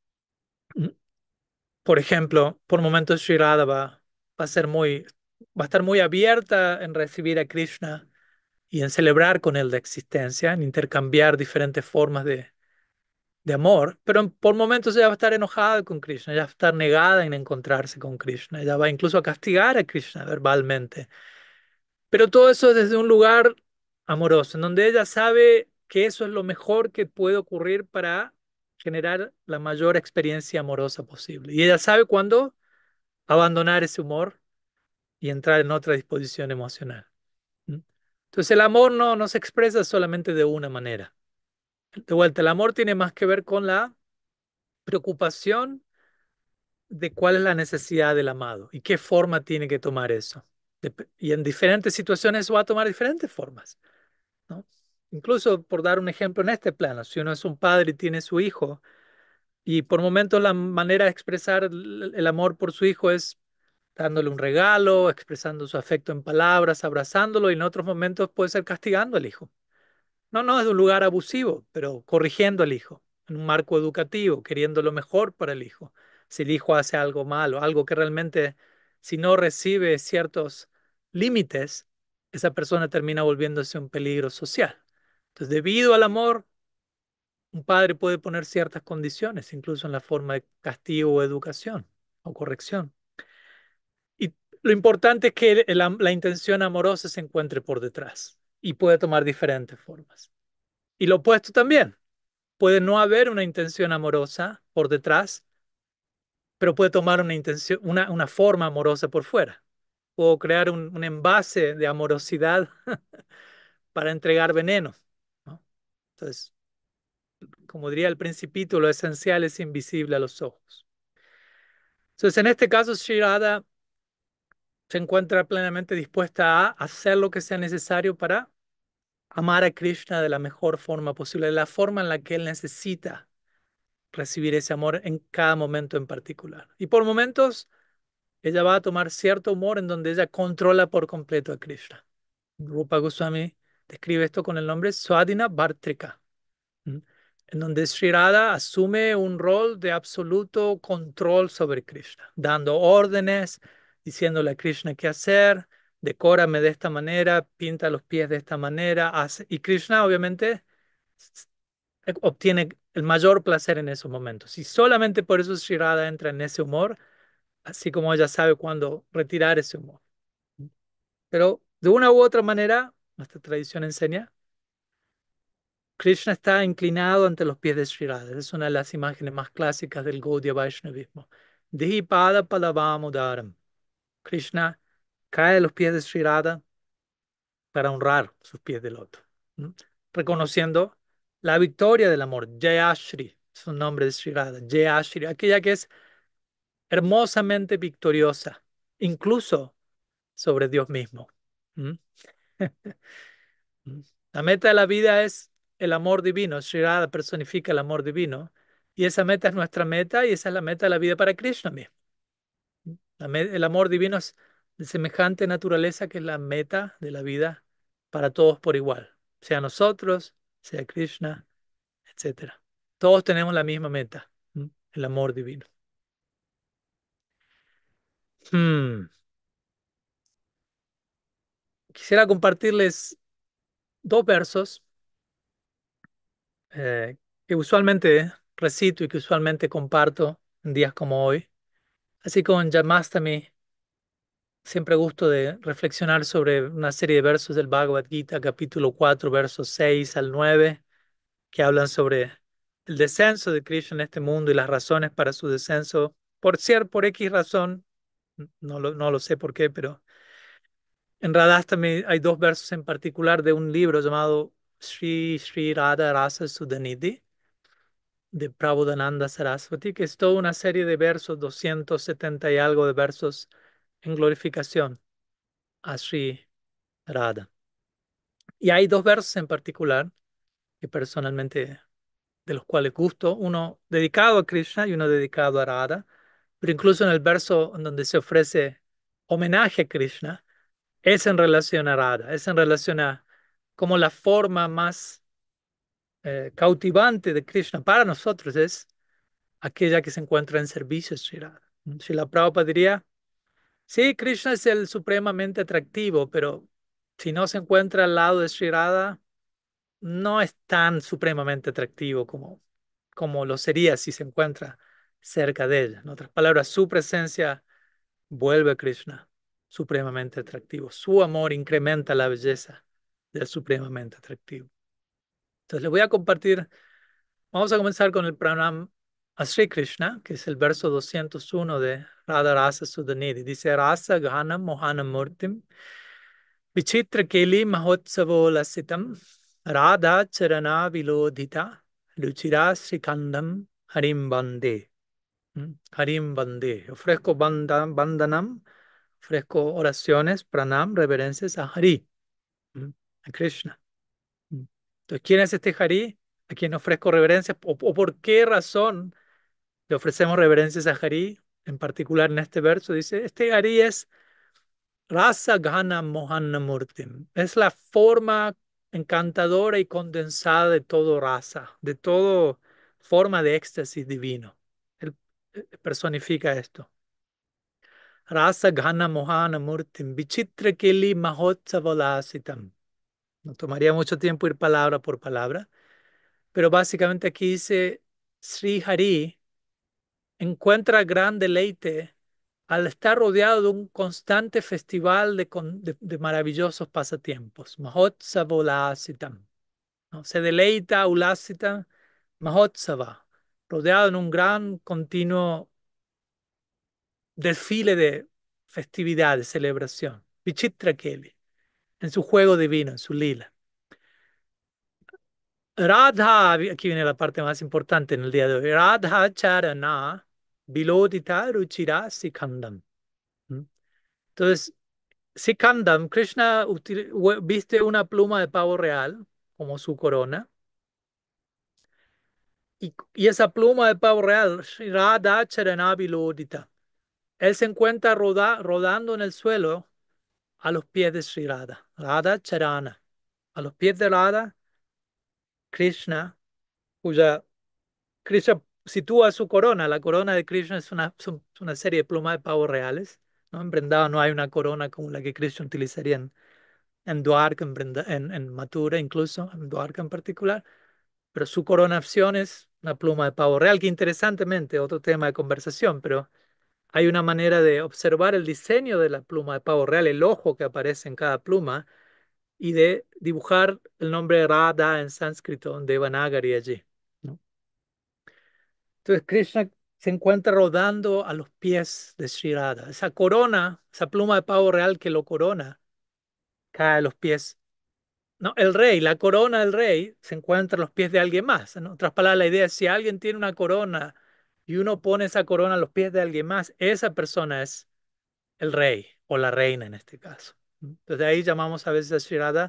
S1: Por ejemplo, por momentos Sri Radha va a ser va a estar muy abierta en recibir a Krishna y en celebrar con él la existencia, en intercambiar diferentes formas de amor, pero por momentos ella va a estar enojada con Krishna, ella va a estar negada en encontrarse con Krishna, ella va incluso a castigar a Krishna verbalmente. Pero todo eso desde un lugar amoroso, en donde ella sabe que eso es lo mejor que puede ocurrir para generar la mayor experiencia amorosa posible. Y ella sabe cuándo abandonar ese humor y entrar en otra disposición emocional. ¿Mm? Entonces el amor no se expresa solamente de una manera. De vuelta, el amor tiene más que ver con la preocupación de cuál es la necesidad del amado y qué forma tiene que tomar eso. Y en diferentes situaciones va a tomar diferentes formas, ¿no? Incluso por dar un ejemplo en este plano, si uno es un padre y tiene su hijo y por momentos la manera de expresar el amor por su hijo es dándole un regalo, expresando su afecto en palabras, abrazándolo y en otros momentos puede ser castigando al hijo. No es de un lugar abusivo, pero corrigiendo al hijo, en un marco educativo, queriendo lo mejor para el hijo. Si el hijo hace algo malo, algo que realmente, si no recibe ciertos límites, esa persona termina volviéndose un peligro social. Entonces, debido al amor, un padre puede poner ciertas condiciones, incluso en la forma de castigo o educación o corrección. Y lo importante es que la intención amorosa se encuentre por detrás y puede tomar diferentes formas. Y lo opuesto también. Puede no haber una intención amorosa por detrás, pero puede tomar una intención, una forma amorosa por fuera. Puedo crear un envase de amorosidad para entregar veneno, ¿no? Entonces, como diría el Principito, lo esencial es invisible a los ojos. Entonces, en este caso, Shri Radha se encuentra plenamente dispuesta a hacer lo que sea necesario para amar a Krishna de la mejor forma posible, de la forma en la que él necesita recibir ese amor en cada momento en particular. Y por momentos ella va a tomar cierto humor en donde ella controla por completo a Krishna. Rupa Goswami describe esto con el nombre Swadhina Bhartrika, ¿m? En donde Sri Radha asume un rol de absoluto control sobre Krishna, dando órdenes, diciéndole a Krishna qué hacer, decórame de esta manera, pinta los pies de esta manera, hace. Y Krishna obviamente obtiene el mayor placer en esos momentos. Y solamente por eso Sri Radha entra en ese humor, así como ella sabe cuándo retirar ese humor. Pero de una u otra manera, nuestra tradición enseña, Krishna está inclinado ante los pies de Sri Radha. Es una de las imágenes más clásicas del Gaudiya Vaishnavismo. Dihipada Palavamudaram. Krishna cae a los pies de Sri Radha para honrar sus pies de loto, ¿no? Reconociendo la victoria del amor. Jayashri es un nombre de Sri Radha. Jayashri, aquella que es hermosamente victoriosa, incluso sobre Dios mismo. ¿Mm? ¿Mm? La meta de la vida es el amor divino. Sri Radha personifica el amor divino. Y esa meta es nuestra meta y esa es la meta de la vida para Krishna mismo. El amor divino es de semejante naturaleza que es la meta de la vida para todos por igual, sea nosotros, sea Krishna, etcétera. Todos tenemos la misma meta, el amor divino. Hmm. Quisiera compartirles dos versos que usualmente recito y que usualmente comparto en días como hoy. Así como en Jamastami, siempre gusto de reflexionar sobre una serie de versos del Bhagavad Gita, capítulo 4, versos 6 al 9 que hablan sobre el descenso de Krishna en este mundo y las razones para su descenso. Por X razón, no lo sé por qué, pero en Radhastami hay dos versos en particular de un libro llamado Sri Radha Rasa Sudhanidhi de Prabodhananda Saraswati, que es toda una serie de versos, 270 y algo de versos en glorificación a Sri Radha. Y hay dos versos en particular que personalmente de los cuales gusto, uno dedicado a Krishna y uno dedicado a Radha, pero incluso en el verso en donde se ofrece homenaje a Krishna, es en relación a Radha, es en relación a como la forma más cautivante de Krishna para nosotros es aquella que se encuentra en servicio a Sri Radha. Srila Prabhupada diría, sí, Krishna es el supremamente atractivo, pero si no se encuentra al lado de Sri Radha, no es tan supremamente atractivo como lo sería si se encuentra cerca de ella. En otras palabras, su presencia vuelve a Krishna supremamente atractivo. Su amor incrementa la belleza del supremamente atractivo. Entonces, les voy a compartir, vamos a comenzar con el pranam a Sri Krishna, que es el verso 201 de Radha Rasa Sudhanidhi. Dice, Rasa Gana Mohana Murtim Vichitra Keli Mahotsavo Lasitam Radha Charana Vilodhita Ruchira Sikandam Harim Bande. Harim Bande. Ofrezco bandanam, ofrezco oraciones, pranam, reverencias a Hari, a Krishna. Entonces, ¿quién es este Hari? ¿A quién ofrezco reverencias? ¿O por qué razón le ofrecemos reverencias a Hari? En particular en este verso dice, este Hari es Rasa Gana Mohana Murtim. Es la forma encantadora y condensada de todo rasa, de todo forma de éxtasis divino. Él personifica esto. Rasa Ghana Mohana Murtim Vichitra Keli Mahotsavalasitam. No tomaría mucho tiempo ir palabra por palabra, pero básicamente aquí dice Sri Hari encuentra gran deleite al estar rodeado de un constante festival de maravillosos pasatiempos. Mahotsava Ulasitam, ¿no? Se deleita Ulasita Mahotsava, rodeado en un gran continuo desfile de festividad, de celebración. Vichitra Keli, en su juego divino, en su lila. Radha, aquí viene la parte más importante en el día de hoy. Radha Charana Vilodita Ruchira Sikandam. ¿Mm? Entonces, Sikandam, Krishna viste una pluma de pavo real como su corona. Y esa pluma de pavo real, Radha Charana Vilodita. Él se encuentra rodando en el suelo a los pies de Sri Radha. Radha Charana. A los pies de Radha, Krishna, cuya Krishna sitúa su corona. La corona de Krishna es una serie de plumas de pavo reales, ¿no? En Vrindavan no hay una corona como la que Krishna utilizaría en Dwarka, en Mathura incluso, en Dwarka en particular. Pero su coronación es una pluma de pavo real, que interesantemente, otro tema de conversación, pero hay una manera de observar el diseño de la pluma de pavo real, el ojo que aparece en cada pluma, y de dibujar el nombre Radha en sánscrito, en Devanagari allí, ¿no? Entonces Krishna se encuentra rodando a los pies de Sri Radha. Esa corona, esa pluma de pavo real que lo corona, cae a los pies. No, el rey, la corona del rey se encuentra a los pies de alguien más. En otras palabras, la idea es si alguien tiene una corona y uno pone esa corona a los pies de alguien más, esa persona es el rey o la reina en este caso. Entonces ahí llamamos a veces a Sri Radha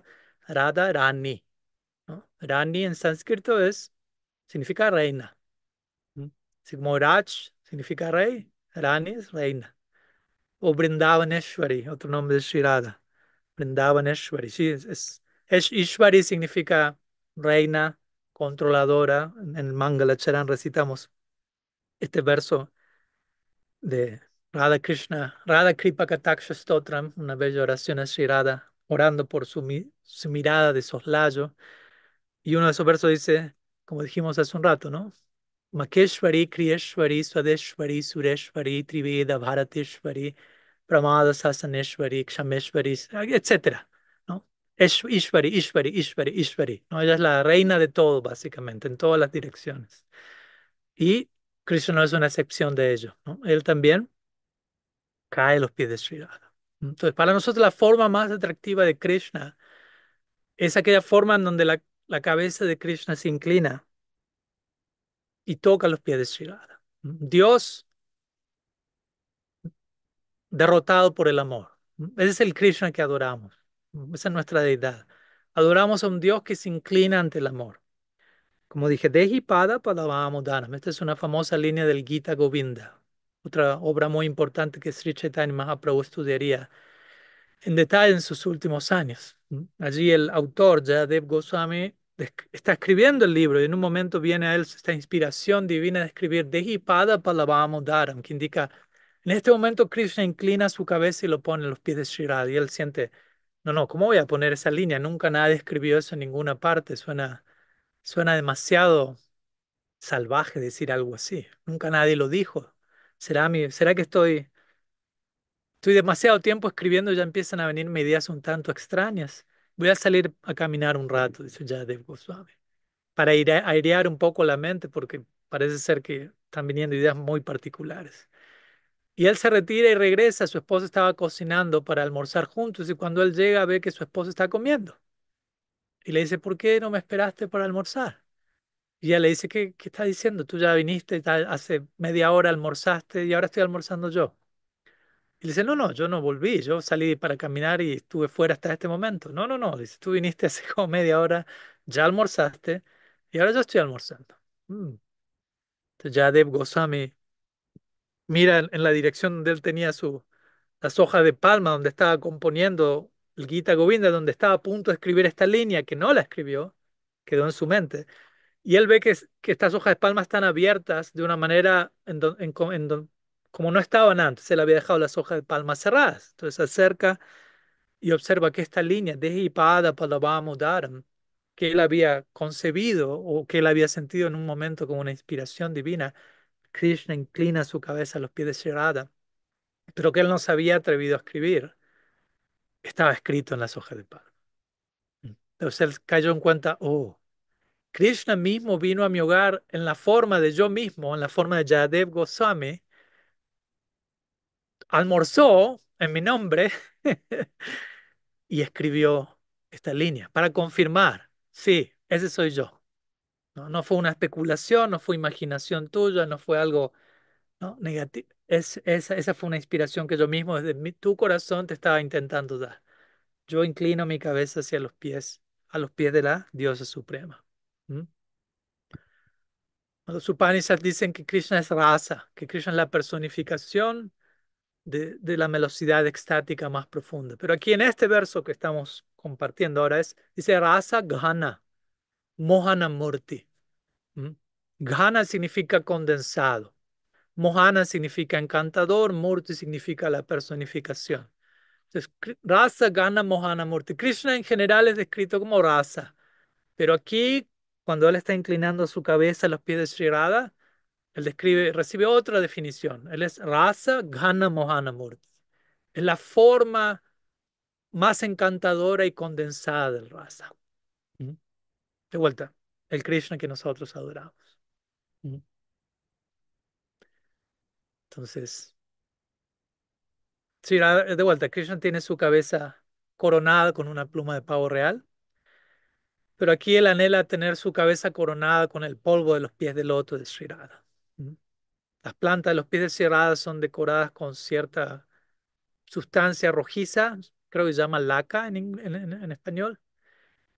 S1: Radha, Rani, ¿no? Rani en sánscrito significa reina. ¿Mm? Así como Raj significa rey, Rani es reina. O Brindavaneshwari, otro nombre de Sri Radha. Brindavaneshwari, sí, Ishwari significa reina, controladora. En el Mangala Charan recitamos este verso de Radha Krishna, Radha Kripa Kataksha Stotram, una bella oración a Sri Radha, orando por su mirada de soslayo. Y uno de esos versos dice, como dijimos hace un rato, ¿no? Makeshwari, Kriyeshwari, Swadeshwari, Sureshwari, Triveda, Bharateshwari, Pramada Sasaneshwari, Kshameshwari, etcétera, ¿no? Ishwari, Ishwari, Ishwari, Ishwari, ¿no? Ella es la reina de todo, básicamente, en todas las direcciones. Y Krishna no es una excepción de ello, ¿no? Él también cae a los pies de Sri Radha. Entonces, para nosotros la forma más atractiva de Krishna es aquella forma en donde la cabeza de Krishna se inclina y toca los pies de Sri Radha. Dios derrotado por el amor. Ese es el Krishna que adoramos. Esa es nuestra deidad. Adoramos a un Dios que se inclina ante el amor. Como dije, Dehi Pada Padavamo Dhanam. Esta es una famosa línea del Gita Govinda, otra obra muy importante que Sri Chaitanya Mahaprabhu estudiaría en detalle en sus últimos años. Allí el autor, Jayadev Goswami, está escribiendo el libro y en un momento viene a él esta inspiración divina de escribir Dehi Pada Palavamo Dharam, que indica, en este momento Krishna inclina su cabeza y lo pone en los pies de Sri Radha y él siente, no, no, ¿cómo voy a poner esa línea? Nunca nadie escribió eso en ninguna parte, suena demasiado salvaje decir algo así, nunca nadie lo dijo. ¿Será que estoy demasiado tiempo escribiendo, ya empiezan a venirme ideas un tanto extrañas? Voy a salir a caminar un rato, dice Jayadev Goswami, para airear un poco la mente, porque parece ser que están viniendo ideas muy particulares. Y él se retira y regresa. Su esposa estaba cocinando para almorzar juntos y cuando él llega ve que su esposa está comiendo. Y le dice, ¿por qué no me esperaste para almorzar? Y ella le dice, ¿qué estás diciendo? Tú ya viniste, hace media hora almorzaste y ahora estoy almorzando yo. Y le dice, no, no, yo no volví, yo salí para caminar y estuve fuera hasta este momento. No, no, no, dice, tú viniste hace como media hora, ya almorzaste y ahora yo estoy almorzando. Entonces ya Dev Goswami mira en la dirección donde él tenía las hojas de palma, donde estaba componiendo el Gita Govinda, donde estaba a punto de escribir esta línea, que no la escribió, quedó en su mente. Y él ve que estas hojas de palma están abiertas de una manera como no estaban antes. Él había dejado las hojas de palma cerradas. Entonces se acerca y observa que esta línea, Dehi Pada Palavamo Dharam, que él había concebido o que él había sentido en un momento como una inspiración divina, Krishna inclina su cabeza a los pies de Sri Radha, pero que él no se había atrevido a escribir, estaba escrito en las hojas de palma. Entonces él cayó en cuenta, oh, Krishna mismo vino a mi hogar en la forma de yo mismo, en la forma de Jayadev Goswami, almorzó en mi nombre y escribió esta línea para confirmar, sí, ese soy yo. No, no fue una especulación, no fue imaginación tuya, no fue algo, ¿no?, negativo. Esa fue una inspiración que yo mismo desde tu corazón te estaba intentando dar. Yo inclino mi cabeza hacia a los pies de la diosa suprema. ¿Mm? Los Upanishads dicen que Krishna es rasa, que Krishna es la personificación de la velocidad extática más profunda. Pero aquí en este verso que estamos compartiendo ahora dice rasa ghana, mohana murti. ¿Mm? Ghana significa condensado. Mohana significa encantador, Murti significa la personificación. Entonces, Rasa, Gana, Mohana, Murti. Krishna en general es descrito como Rasa, pero aquí, cuando él está inclinando su cabeza a los pies de Sri Radha, él recibe otra definición. Él es Rasa, Gana, Mohana, Murti. Es la forma más encantadora y condensada del Rasa. ¿Mm? De vuelta, el Krishna que nosotros adoramos. ¿Mm? Entonces, sí, de vuelta, Krishna tiene su cabeza coronada con una pluma de pavo real, pero aquí él anhela tener su cabeza coronada con el polvo de los pies de loto de Sri Radha. ¿Mm? Las plantas de los pies de Sri Radha son decoradas con cierta sustancia rojiza, creo que se llama laca en español,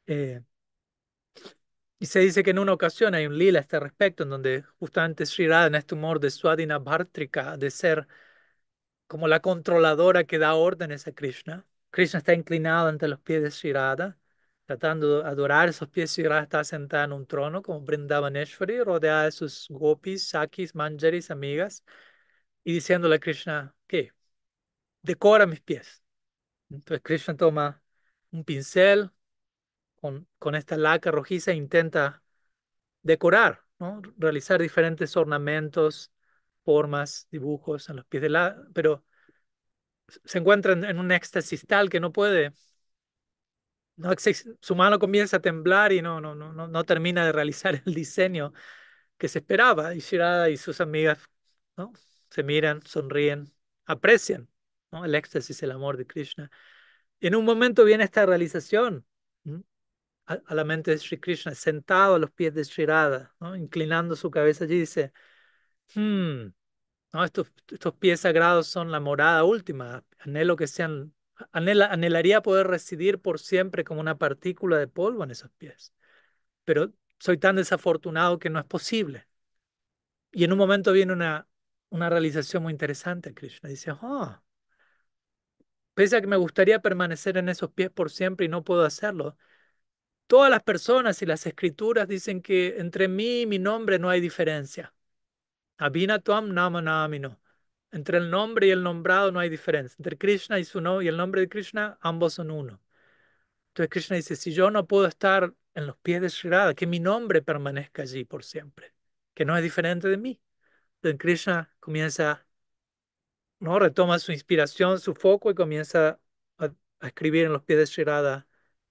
S1: Eh, y se dice que en una ocasión hay un lila a este respecto, en donde justamente Sri Radha, en este humor de Swadhina Bhartrika, de ser como la controladora que da órdenes a Krishna. Krishna está inclinado ante los pies de Sri Radha, tratando de adorar esos pies. Sri Radha está sentada en un trono como Vrindavaneshwari, rodeada de sus gopis, sakis, manjaris, amigas, y diciéndole a Krishna, ¿qué? Decora mis pies. Entonces Krishna toma un pincel con esta laca rojiza e intenta decorar, ¿no? Realizar diferentes ornamentos, formas, dibujos en los pies de la... Pero se encuentra en un éxtasis tal que no puede, no, su mano comienza a temblar y no termina de realizar el diseño que se esperaba. Y Shirada y sus amigas, ¿no? Se miran, sonríen, aprecian, ¿no? El éxtasis, el amor de Krishna. Y en un momento viene esta realización, ¿no? A la mente de Sri Krishna, sentado a los pies de Shirada, ¿no? Inclinando su cabeza allí, dice, hmm, no, estos pies sagrados son la morada última. Anhelo que sean, anhelaría poder residir por siempre como una partícula de polvo en esos pies. Pero soy tan desafortunado que no es posible. Y en un momento viene una realización muy interesante, Krishna. Dice, oh, pese a que me gustaría permanecer en esos pies por siempre y no puedo hacerlo, todas las personas y las escrituras dicen que entre mí y mi nombre no hay diferencia. Abhinatuam nama namino. Entre el nombre y el nombrado no hay diferencia. Entre Krishna y su nombre y el nombre de Krishna, ambos son uno. Entonces Krishna dice, si yo no puedo estar en los pies de Sri Radha, que mi nombre permanezca allí por siempre, que no es diferente de mí. Entonces Krishna comienza, ¿no? Retoma su inspiración, su foco y comienza a escribir en los pies de Sri Radha,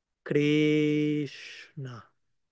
S1: Krishna.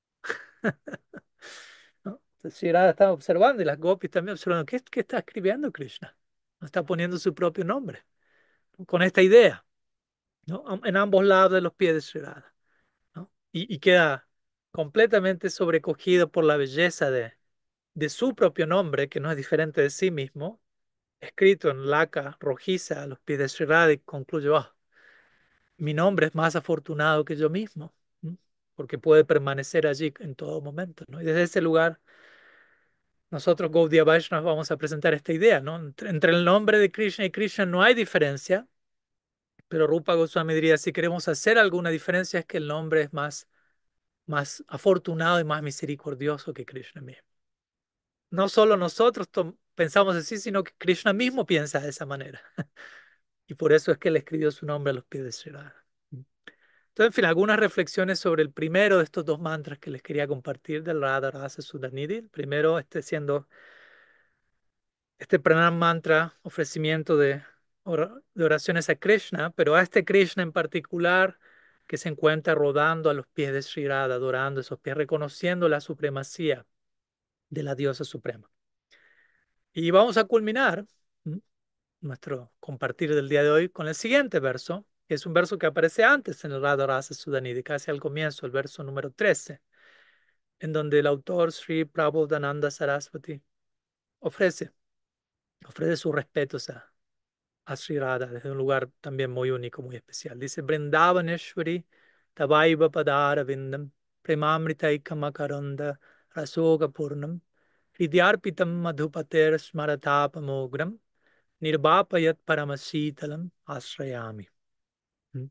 S1: ¿No? Entonces Sri Radha está observando y las gopis también observando, ¿qué está escribiendo Krishna? No está poniendo su propio nombre, ¿no? Con esta idea, ¿no? En ambos lados de los pies de Sri Radha, ¿no? Y queda completamente sobrecogido por la belleza de su propio nombre, que no es diferente de sí mismo, escrito en laca rojiza a los pies de Sri Radha y concluye, oh, mi nombre es más afortunado que yo mismo, ¿no? Porque puede permanecer allí en todo momento, ¿no? Y desde ese lugar nosotros, Gaudiya Vaishnavas, vamos a presentar esta idea, ¿no? Entre el nombre de Krishna y Krishna no hay diferencia, pero Rupa Goswami diría, si queremos hacer alguna diferencia es que el nombre es más afortunado y más misericordioso que Krishna mismo. No solo nosotros pensamos así, sino que Krishna mismo piensa de esa manera. Y por eso es que él escribió su nombre a los pies de Sri Radha. Entonces, en fin, algunas reflexiones sobre el primero de estos dos mantras que les quería compartir del Radha Rasa Sudhanidhi. El primero, siendo este pranam mantra, ofrecimiento de oraciones a Krishna, pero a este Krishna en particular que se encuentra rodando a los pies de Sri Radha, adorando esos pies, reconociendo la supremacía de la diosa suprema. Y vamos a culminar, ¿m?, nuestro compartir del día de hoy con el siguiente verso, que es un verso que aparece antes en el Radha Rasa Sudhanidhi, casi al comienzo, el verso número 13, en donde el autor Sri Prabodhananda Saraswati ofrece, ofrece sus respetos a Sri Radha desde un lugar también muy único, muy especial. Dice, Vrindavaneshwari Tavaiva Padara Vindam Premamritaikamakaranda Rasoga Purnam Hridyarpitam Madhupater Smaratapamogram Nirbapayat Paramasitalam Asrayami. ¿Mm?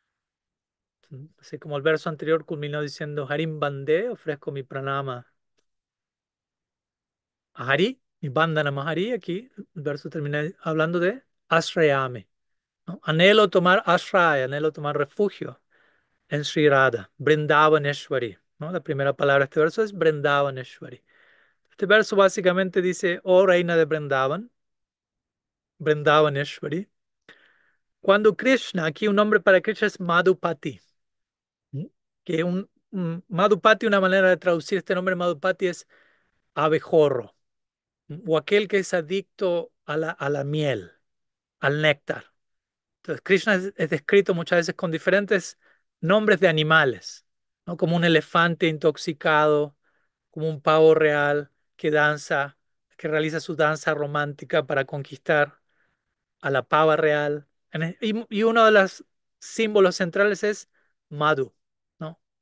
S1: Así como el verso anterior culminó diciendo Harim Bande, ofrezco mi pranama a Hari, mi bandana Mahari, aquí el verso termina hablando de Asrayami, ¿no? Anhelo tomar ashraya, anhelo tomar refugio en Sri Radha, Brindavaneshwari, ¿no? La primera palabra de este verso es Brindavaneshwari. Este verso básicamente dice, oh reina de Brindavan, Brindavaneshwari. Cuando Krishna, aquí un nombre para Krishna es Madhupati, ¿m?, que Madhupati, una manera de traducir este nombre Madhupati es abejorro, o aquel que es adicto a la miel, al néctar. Entonces, Krishna es descrito muchas veces con diferentes nombres de animales, ¿no? Como un elefante intoxicado, como un pavo real que danza, que realiza su danza romántica para conquistar a la pava real. Y uno de los símbolos centrales es Madhu, ¿no?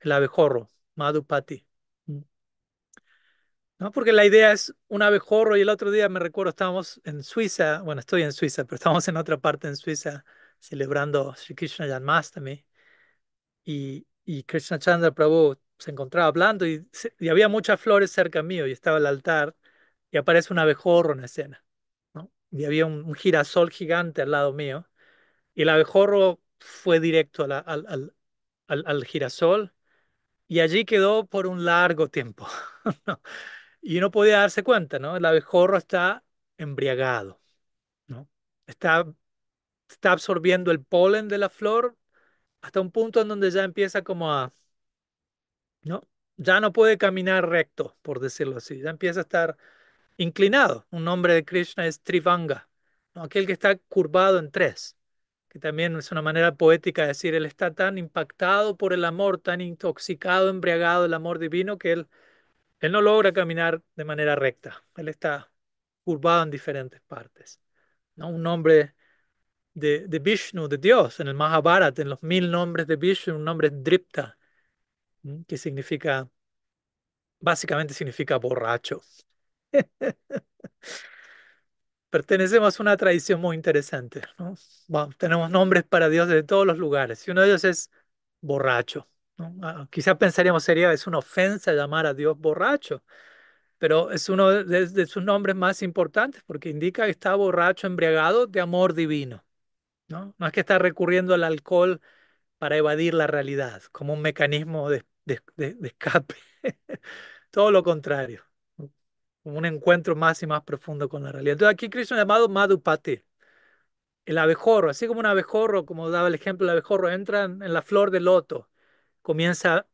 S1: el abejorro, Madhupati. Mm. ¿No? Porque la idea es un abejorro y el otro día me recuerdo estábamos en Suiza, bueno, estoy en Suiza, pero estábamos en otra parte en Suiza celebrando Sri Krishna Janmastami y Krishna Chandra Prabhu se encontraba hablando y había muchas flores cerca mío y estaba el altar y aparece un abejorro en escena, ¿no? Y había un girasol gigante al lado mío y el abejorro fue directo al girasol y allí quedó por un largo tiempo. ¿No? Y uno podía darse cuenta, ¿no? El abejorro está embriagado, ¿no? Está, está absorbiendo el polen de la flor hasta un punto en donde ya empieza como a, ¿no? Ya no puede caminar recto, por decirlo así, ya empieza a estar inclinado. Un nombre de Krishna es Trivanga, ¿no? Aquel que está curvado en tres, que también es una manera poética de decir, él está tan impactado por el amor, tan intoxicado, embriagado del amor divino, que él no logra caminar de manera recta, él está curvado en diferentes partes, ¿no? Un nombre de Vishnu, de Dios, en el Mahabharata, en los 1000 nombres de Vishnu, un nombre es Dripta, que significa, básicamente significa borracho. Pertenecemos a una tradición muy interesante, ¿no? Bueno, tenemos nombres para Dios de todos los lugares y uno de ellos es borracho, ¿no? Quizás pensaríamos sería es una ofensa llamar a Dios borracho, pero es uno de sus nombres más importantes porque indica que está borracho, embriagado de amor divino, ¿no? No es que está recurriendo al alcohol para evadir la realidad, como un mecanismo de escape. Todo lo contrario, ¿no? Como un encuentro más y más profundo con la realidad. Entonces aquí Krishna es llamado Madhupati, el abejorro, así como un abejorro, como daba el ejemplo, el abejorro entra en la flor de loto, comienza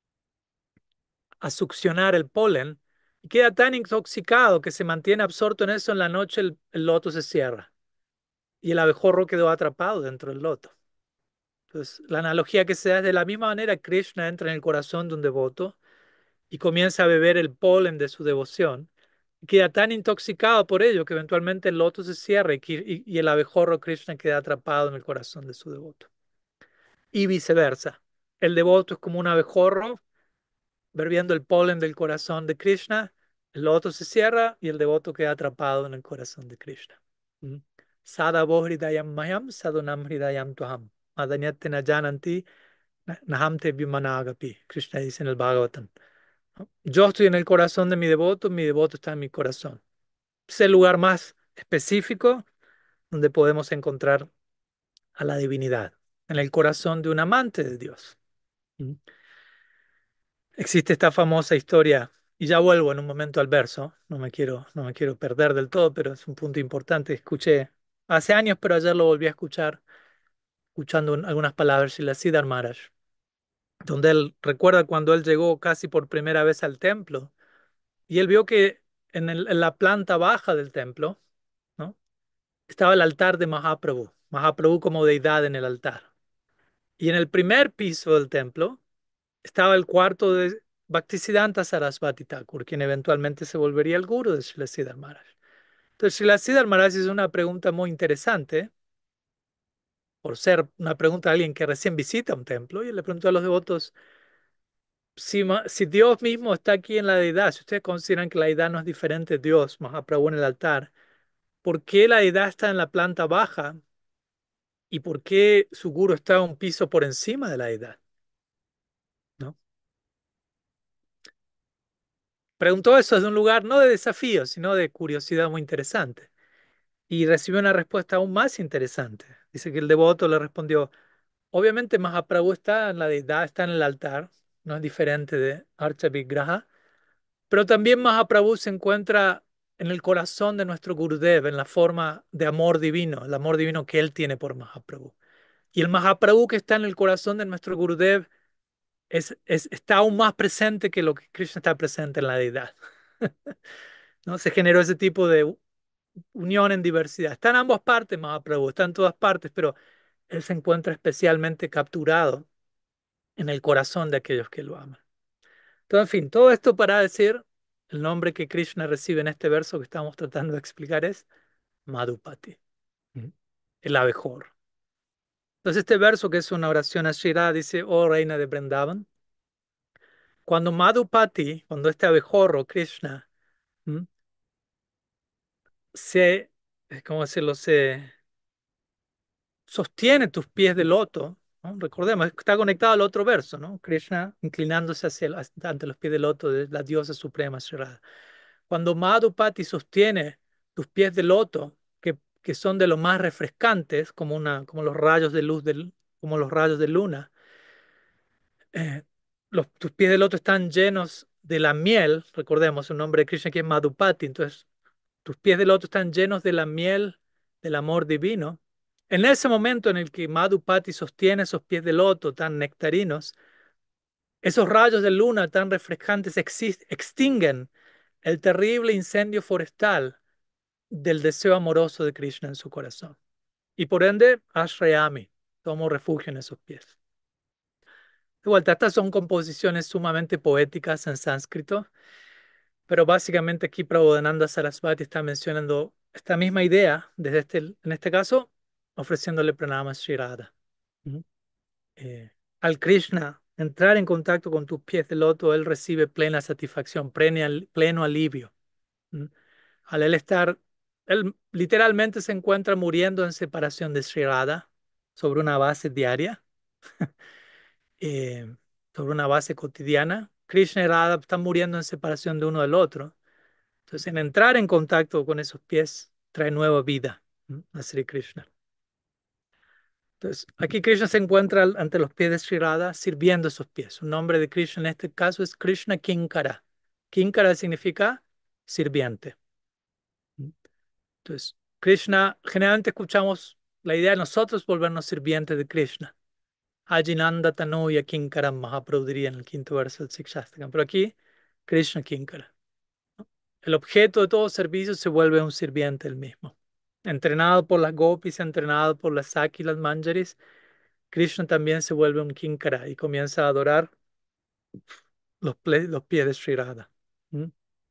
S1: a succionar el polen y queda tan intoxicado que se mantiene absorto en eso en la noche, el loto se cierra y el abejorro quedó atrapado dentro del loto. Entonces, la analogía que se da es de la misma manera, Krishna entra en el corazón de un devoto y comienza a beber el polen de su devoción. Y queda tan intoxicado por ello que eventualmente el loto se cierra y el abejorro Krishna queda atrapado en el corazón de su devoto. Y viceversa. El devoto es como un abejorro bebiendo el polen del corazón de Krishna, el loto se cierra y el devoto queda atrapado en el corazón de Krishna. ¿Mm? Sada hridayam mayam, sadunam hridayam tuham. Madanyate na jananti, naham te vimanagapi. Krishna dice en el Bhagavatam, ¿no? Yo estoy en el corazón de mi devoto está en mi corazón. Es el lugar más específico donde podemos encontrar a la divinidad, en el corazón de un amante de Dios. ¿Mm? Existe esta famosa historia, y ya vuelvo en un momento al verso, no me quiero perder del todo, pero es un punto importante. Escuché hace años, pero ayer lo volví a escuchar, escuchando algunas palabras de la Siddhar Maharaj, donde él recuerda cuando él llegó casi por primera vez al templo, y él vio que en la planta baja del templo, ¿no? Estaba el altar de Mahaprabhu, Mahaprabhu como deidad en el altar. Y en el primer piso del templo estaba el cuarto de Bhaktisiddhanta Sarasvati Thakur, quien eventualmente se volvería el guru de Srila Siddhar Maharaj. Entonces, Srila Siddhar Maharaj es una pregunta muy interesante, por ser una pregunta de alguien que recién visita un templo, y le preguntó a los devotos, si Dios mismo está aquí en la deidad, si ustedes consideran que la deidad no es diferente de Dios, Mahaprabhu en el altar, ¿por qué la deidad está en la planta baja y por qué su guru está un piso por encima de la deidad? ¿No? Preguntó eso desde un lugar no de desafío, sino de curiosidad muy interesante. Y recibió una respuesta aún más interesante. Dice que el devoto le respondió, obviamente Mahaprabhu está en la deidad, está en el altar, no es diferente de Archa Vigraha, pero también Mahaprabhu se encuentra en el corazón de nuestro Gurudev, en la forma de amor divino, el amor divino que él tiene por Mahaprabhu. Y el Mahaprabhu que está en el corazón de nuestro Gurudev está aún más presente que lo que Krishna está presente en la deidad. ¿No? Se generó ese tipo de unión en diversidad. Está en ambas partes, Mahaprabhu, está en todas partes, pero él se encuentra especialmente capturado en el corazón de aquellos que lo aman. Entonces, en fin, todo esto para decir, el nombre que Krishna recibe en este verso que estamos tratando de explicar es Madhupati, ¿Mm? El abejorro. Entonces, este verso, que es una oración a Shira, dice, oh reina de Vrindavan, Cuando Madhupati, cuando este abejorro, Krishna, ¿m? se, ¿cómo decirlo? Se sostiene tus pies de loto, ¿no? Recordemos, está conectado al otro verso, ¿no? Krishna inclinándose ante los pies de loto de la diosa suprema Shri Radha. Cuando Madhupati sostiene tus pies de loto, que son de lo más refrescantes, como los rayos de luz como los rayos de luna, eh, tus pies de loto están llenos de la miel, recordemos, el nombre de Krishna que es Madhupati, entonces tus pies de loto están llenos de la miel del amor divino. En ese momento en el que Madhupati sostiene esos pies de loto tan nectarinos, esos rayos de luna tan refrescantes extinguen el terrible incendio forestal del deseo amoroso de Krishna en su corazón. Y por ende, Ashrayami, tomo refugio en esos pies. De vuelta, estas son composiciones sumamente poéticas en sánscrito, pero básicamente aquí Prabodhananda Sarasvati está mencionando esta misma idea, en este caso, ofreciéndole pranama a Sri Radha. ¿Mm? Al Krishna entrar en contacto con tus pies de loto, él recibe plena satisfacción, pleno alivio. ¿Mm? Al él estar, él literalmente se encuentra muriendo en separación de Sri Radha sobre una base diaria, eh, sobre una base cotidiana. Krishna y Radha están muriendo en separación de uno del otro. Entonces, en entrar en contacto con esos pies, trae nueva vida, ¿no? A Sri Krishna. Entonces, aquí Krishna se encuentra ante los pies de Sri Radha sirviendo esos pies. Su nombre de Krishna en este caso es Krishna Kinkara. Kinkara significa sirviente. Entonces, Krishna, generalmente escuchamos la idea de nosotros volvernos sirvientes de Krishna. Ajinanda Tanoya Kinkaram Mahaprabhu diría en el quinto verso del Sikshastakam. Pero aquí, Krishna Kinkara. El objeto de todo servicio se vuelve un sirviente el mismo. Entrenado por las gopis, entrenado por las saki y las manjaris, Krishna también se vuelve un kinkara y comienza a adorar los pies de Sri Radha. ¿Mm?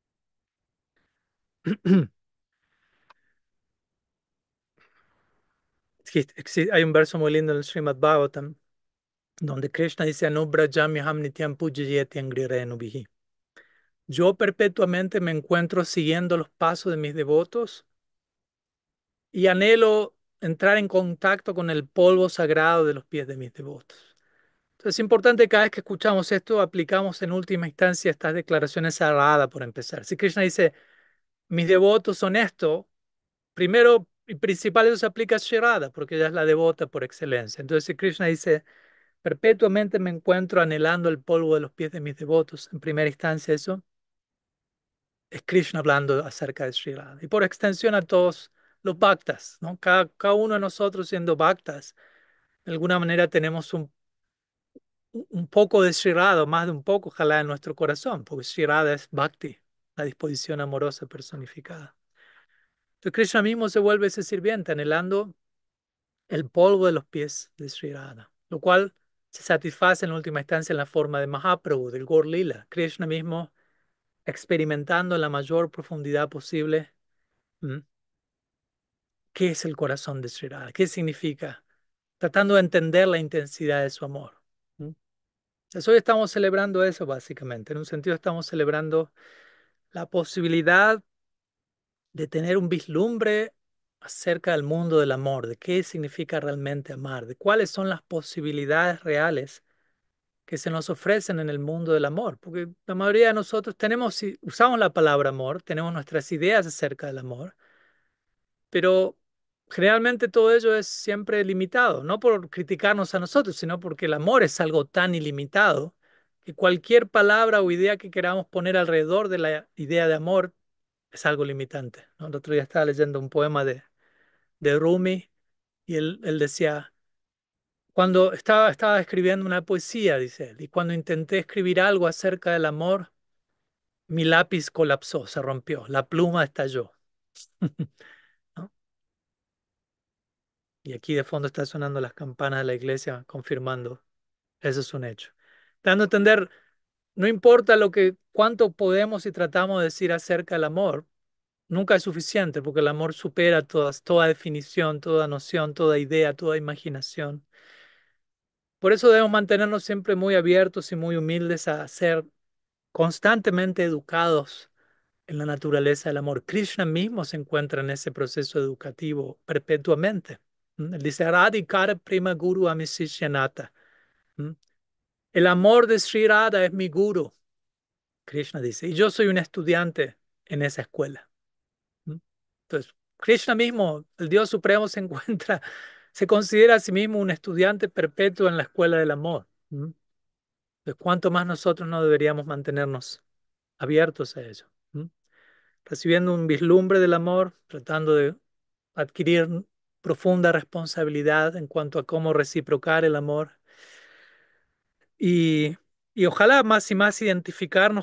S1: Hay un verso muy lindo en el Srimad Bhagavatam donde Krishna dice Anubrajamyaham nityam pujyayeti angrirenubihi. Yo perpetuamente me encuentro siguiendo los pasos de mis devotos y anhelo entrar en contacto con el polvo sagrado de los pies de mis devotos. Entonces es importante que cada vez que escuchamos esto, aplicamos en última instancia estas declaraciones sagradas por empezar. Si Krishna dice, mis devotos son esto, primero y principal eso se aplica a Shirada, porque ella es la devota por excelencia. Entonces si Krishna dice, perpetuamente me encuentro anhelando el polvo de los pies de mis devotos, en primera instancia eso es Krishna hablando acerca de Sri Radha. Y por extensión a todos los bhaktas, ¿no? Cada uno de nosotros siendo bhaktas, de alguna manera tenemos un poco de Sri Radha, más de un poco, ojalá en nuestro corazón, porque Sri Radha es bhakti, la disposición amorosa personificada. Entonces Krishna mismo se vuelve ese sirviente, anhelando el polvo de los pies de Sri Radha, lo cual se satisface en última instancia en la forma de Mahaprabhu, del Gaur Lila, Krishna mismo experimentando en la mayor profundidad posible. ¿Mm? ¿Qué es el corazón de Sri Radha? ¿Qué significa? Tratando de entender la intensidad de su amor. ¿Mm? Entonces, hoy estamos celebrando eso básicamente. En un sentido estamos celebrando la posibilidad de tener un vislumbre acerca del mundo del amor, de qué significa realmente amar, de cuáles son las posibilidades reales que se nos ofrecen en el mundo del amor. Porque la mayoría de nosotros tenemos, si usamos la palabra amor, tenemos nuestras ideas acerca del amor, pero generalmente todo ello es siempre limitado, no por criticarnos a nosotros, sino porque el amor es algo tan ilimitado que cualquier palabra o idea que queramos poner alrededor de la idea de amor es algo limitante, ¿no? El otro día estaba leyendo un poema de Rumi y él decía, cuando estaba escribiendo una poesía, dice él, y cuando intenté escribir algo acerca del amor, mi lápiz colapsó, se rompió, la pluma estalló. ¿No? Y aquí de fondo están sonando las campanas de la iglesia confirmando, eso es un hecho. Dando a entender, no importa cuánto podemos y tratamos de decir acerca del amor, nunca es suficiente porque el amor supera toda definición, toda noción, toda idea, toda imaginación. Por eso debemos mantenernos siempre muy abiertos y muy humildes a ser constantemente educados en la naturaleza del amor. Krishna mismo se encuentra en ese proceso educativo perpetuamente. Él dice, Radhikara Prima Guru Amisishyanata. ¿Mm? El amor de Sri Radha es mi guru, Krishna dice, y yo soy un estudiante en esa escuela. ¿Mm? Entonces, Krishna mismo, el Dios Supremo, se encuentra, se considera a sí mismo un estudiante perpetuo en la escuela del amor. ¿Mm? Entonces, ¿cuánto más nosotros no deberíamos mantenernos abiertos a ello? ¿Mm? Recibiendo un vislumbre del amor, tratando de adquirir profunda responsabilidad en cuanto a cómo reciprocar el amor y, y ojalá más y más identificarnos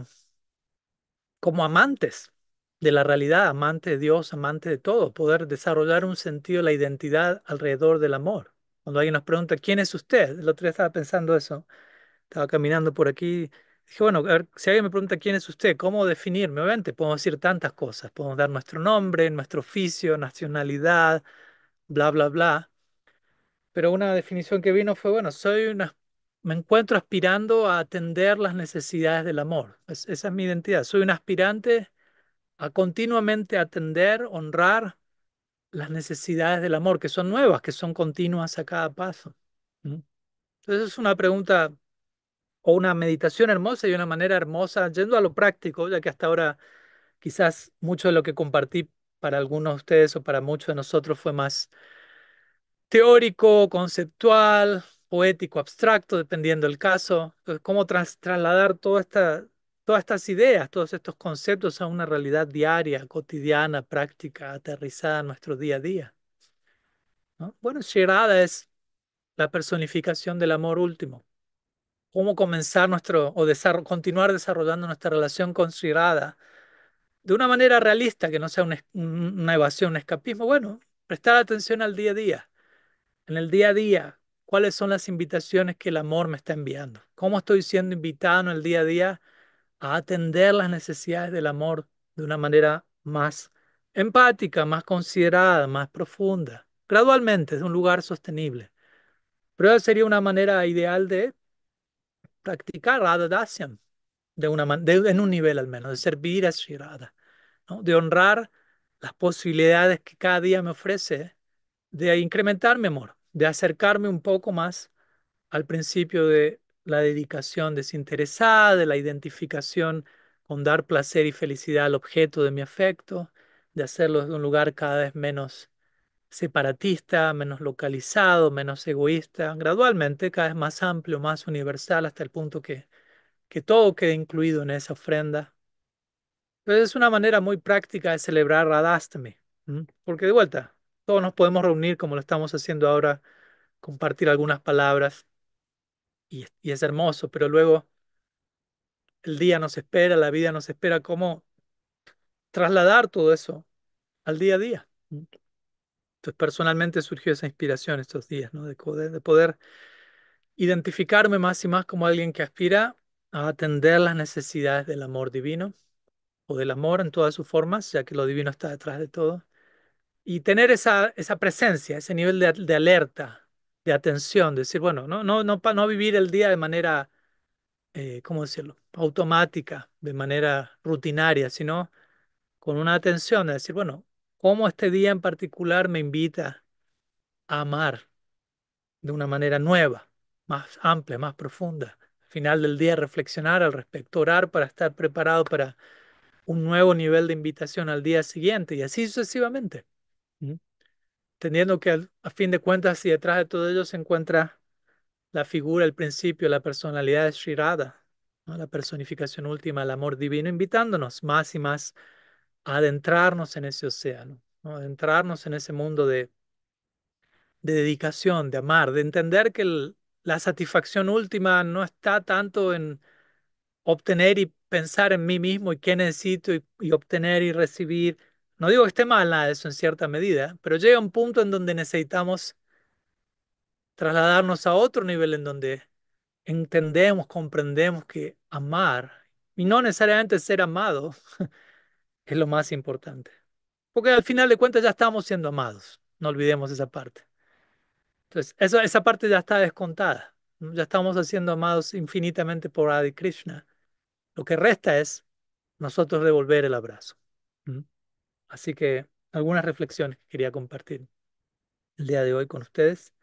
S1: como amantes de la realidad, amante de Dios, amante de todo, poder desarrollar un sentido de la identidad alrededor del amor. Cuando alguien nos pregunta, ¿quién es usted? El otro día estaba pensando eso, estaba caminando por aquí, dije, bueno, a ver, si alguien me pregunta, ¿quién es usted? ¿Cómo definirme? Obviamente podemos decir tantas cosas, podemos dar nuestro nombre, nuestro oficio, nacionalidad, bla, bla, bla, pero una definición que vino fue, bueno, me encuentro aspirando a atender las necesidades del amor. Esa es mi identidad. Soy un aspirante a continuamente atender, honrar las necesidades del amor, que son nuevas, que son continuas a cada paso. ¿Mm? Entonces es una pregunta o una meditación hermosa y una manera hermosa, yendo a lo práctico, ya que hasta ahora quizás mucho de lo que compartí para algunos de ustedes o para muchos de nosotros fue más teórico, conceptual, poético, abstracto, dependiendo del caso. Entonces, cómo trasladar todas estas ideas, todos estos conceptos a una realidad diaria, cotidiana, práctica, aterrizada en nuestro día a día. ¿No? Bueno, Shirada es la personificación del amor último. Cómo comenzar continuar desarrollando nuestra relación con Shirada de una manera realista, que no sea una evasión, un escapismo. Bueno, prestar atención al día a día en el día a día, ¿cuáles son las invitaciones que el amor me está enviando? ¿Cómo estoy siendo invitado en el día a día a atender las necesidades del amor de una manera más empática, más considerada, más profunda, gradualmente, de un lugar sostenible? Pero esa sería una manera ideal de practicar Radha Dasyam, en un nivel al menos, de servir a Sri Radha, ¿no? De honrar las posibilidades que cada día me ofrece de incrementar mi amor, de acercarme un poco más al principio de la dedicación desinteresada, de la identificación con dar placer y felicidad al objeto de mi afecto, de hacerlo desde un lugar cada vez menos separatista, menos localizado, menos egoísta, gradualmente cada vez más amplio, más universal, hasta el punto que todo quede incluido en esa ofrenda. Entonces es una manera muy práctica de celebrar Radhastami, ¿m? Porque de vuelta, todos nos podemos reunir como lo estamos haciendo ahora, compartir algunas palabras y es hermoso, pero luego el día nos espera, la vida nos espera, cómo trasladar todo eso al día a día. Entonces, personalmente surgió esa inspiración estos días, ¿no? De poder identificarme más y más como alguien que aspira a atender las necesidades del amor divino o del amor en todas sus formas, ya que lo divino está detrás de todo, y tener esa presencia, ese nivel de alerta, de atención, de decir, bueno, no vivir el día de manera ¿cómo decirlo? Automática, de manera rutinaria, sino con una atención de decir, bueno, ¿cómo este día en particular me invita a amar de una manera nueva, más amplia, más profunda? Al final del día reflexionar al respecto, orar para estar preparado para un nuevo nivel de invitación al día siguiente y así sucesivamente. ¿Mm? Entendiendo que a fin de cuentas, si detrás de todo ello se encuentra la figura, el principio, la personalidad de Sri Radha, ¿no? La personificación última del amor divino, invitándonos más y más a adentrarnos en ese océano, ¿no? Adentrarnos en ese mundo de dedicación, de amar, de entender que la satisfacción última no está tanto en obtener y pensar en mí mismo y qué necesito y obtener y recibir. No digo que esté mal nada de eso en cierta medida, pero llega un punto en donde necesitamos trasladarnos a otro nivel en donde entendemos, comprendemos que amar y no necesariamente ser amado es lo más importante. Porque al final de cuentas ya estamos siendo amados. No olvidemos esa parte. Entonces, esa parte ya está descontada, ¿no? Ya estamos siendo amados infinitamente por Adi Krishna. Lo que resta es nosotros devolver el abrazo. ¿Mm? Así que algunas reflexiones que quería compartir el día de hoy con ustedes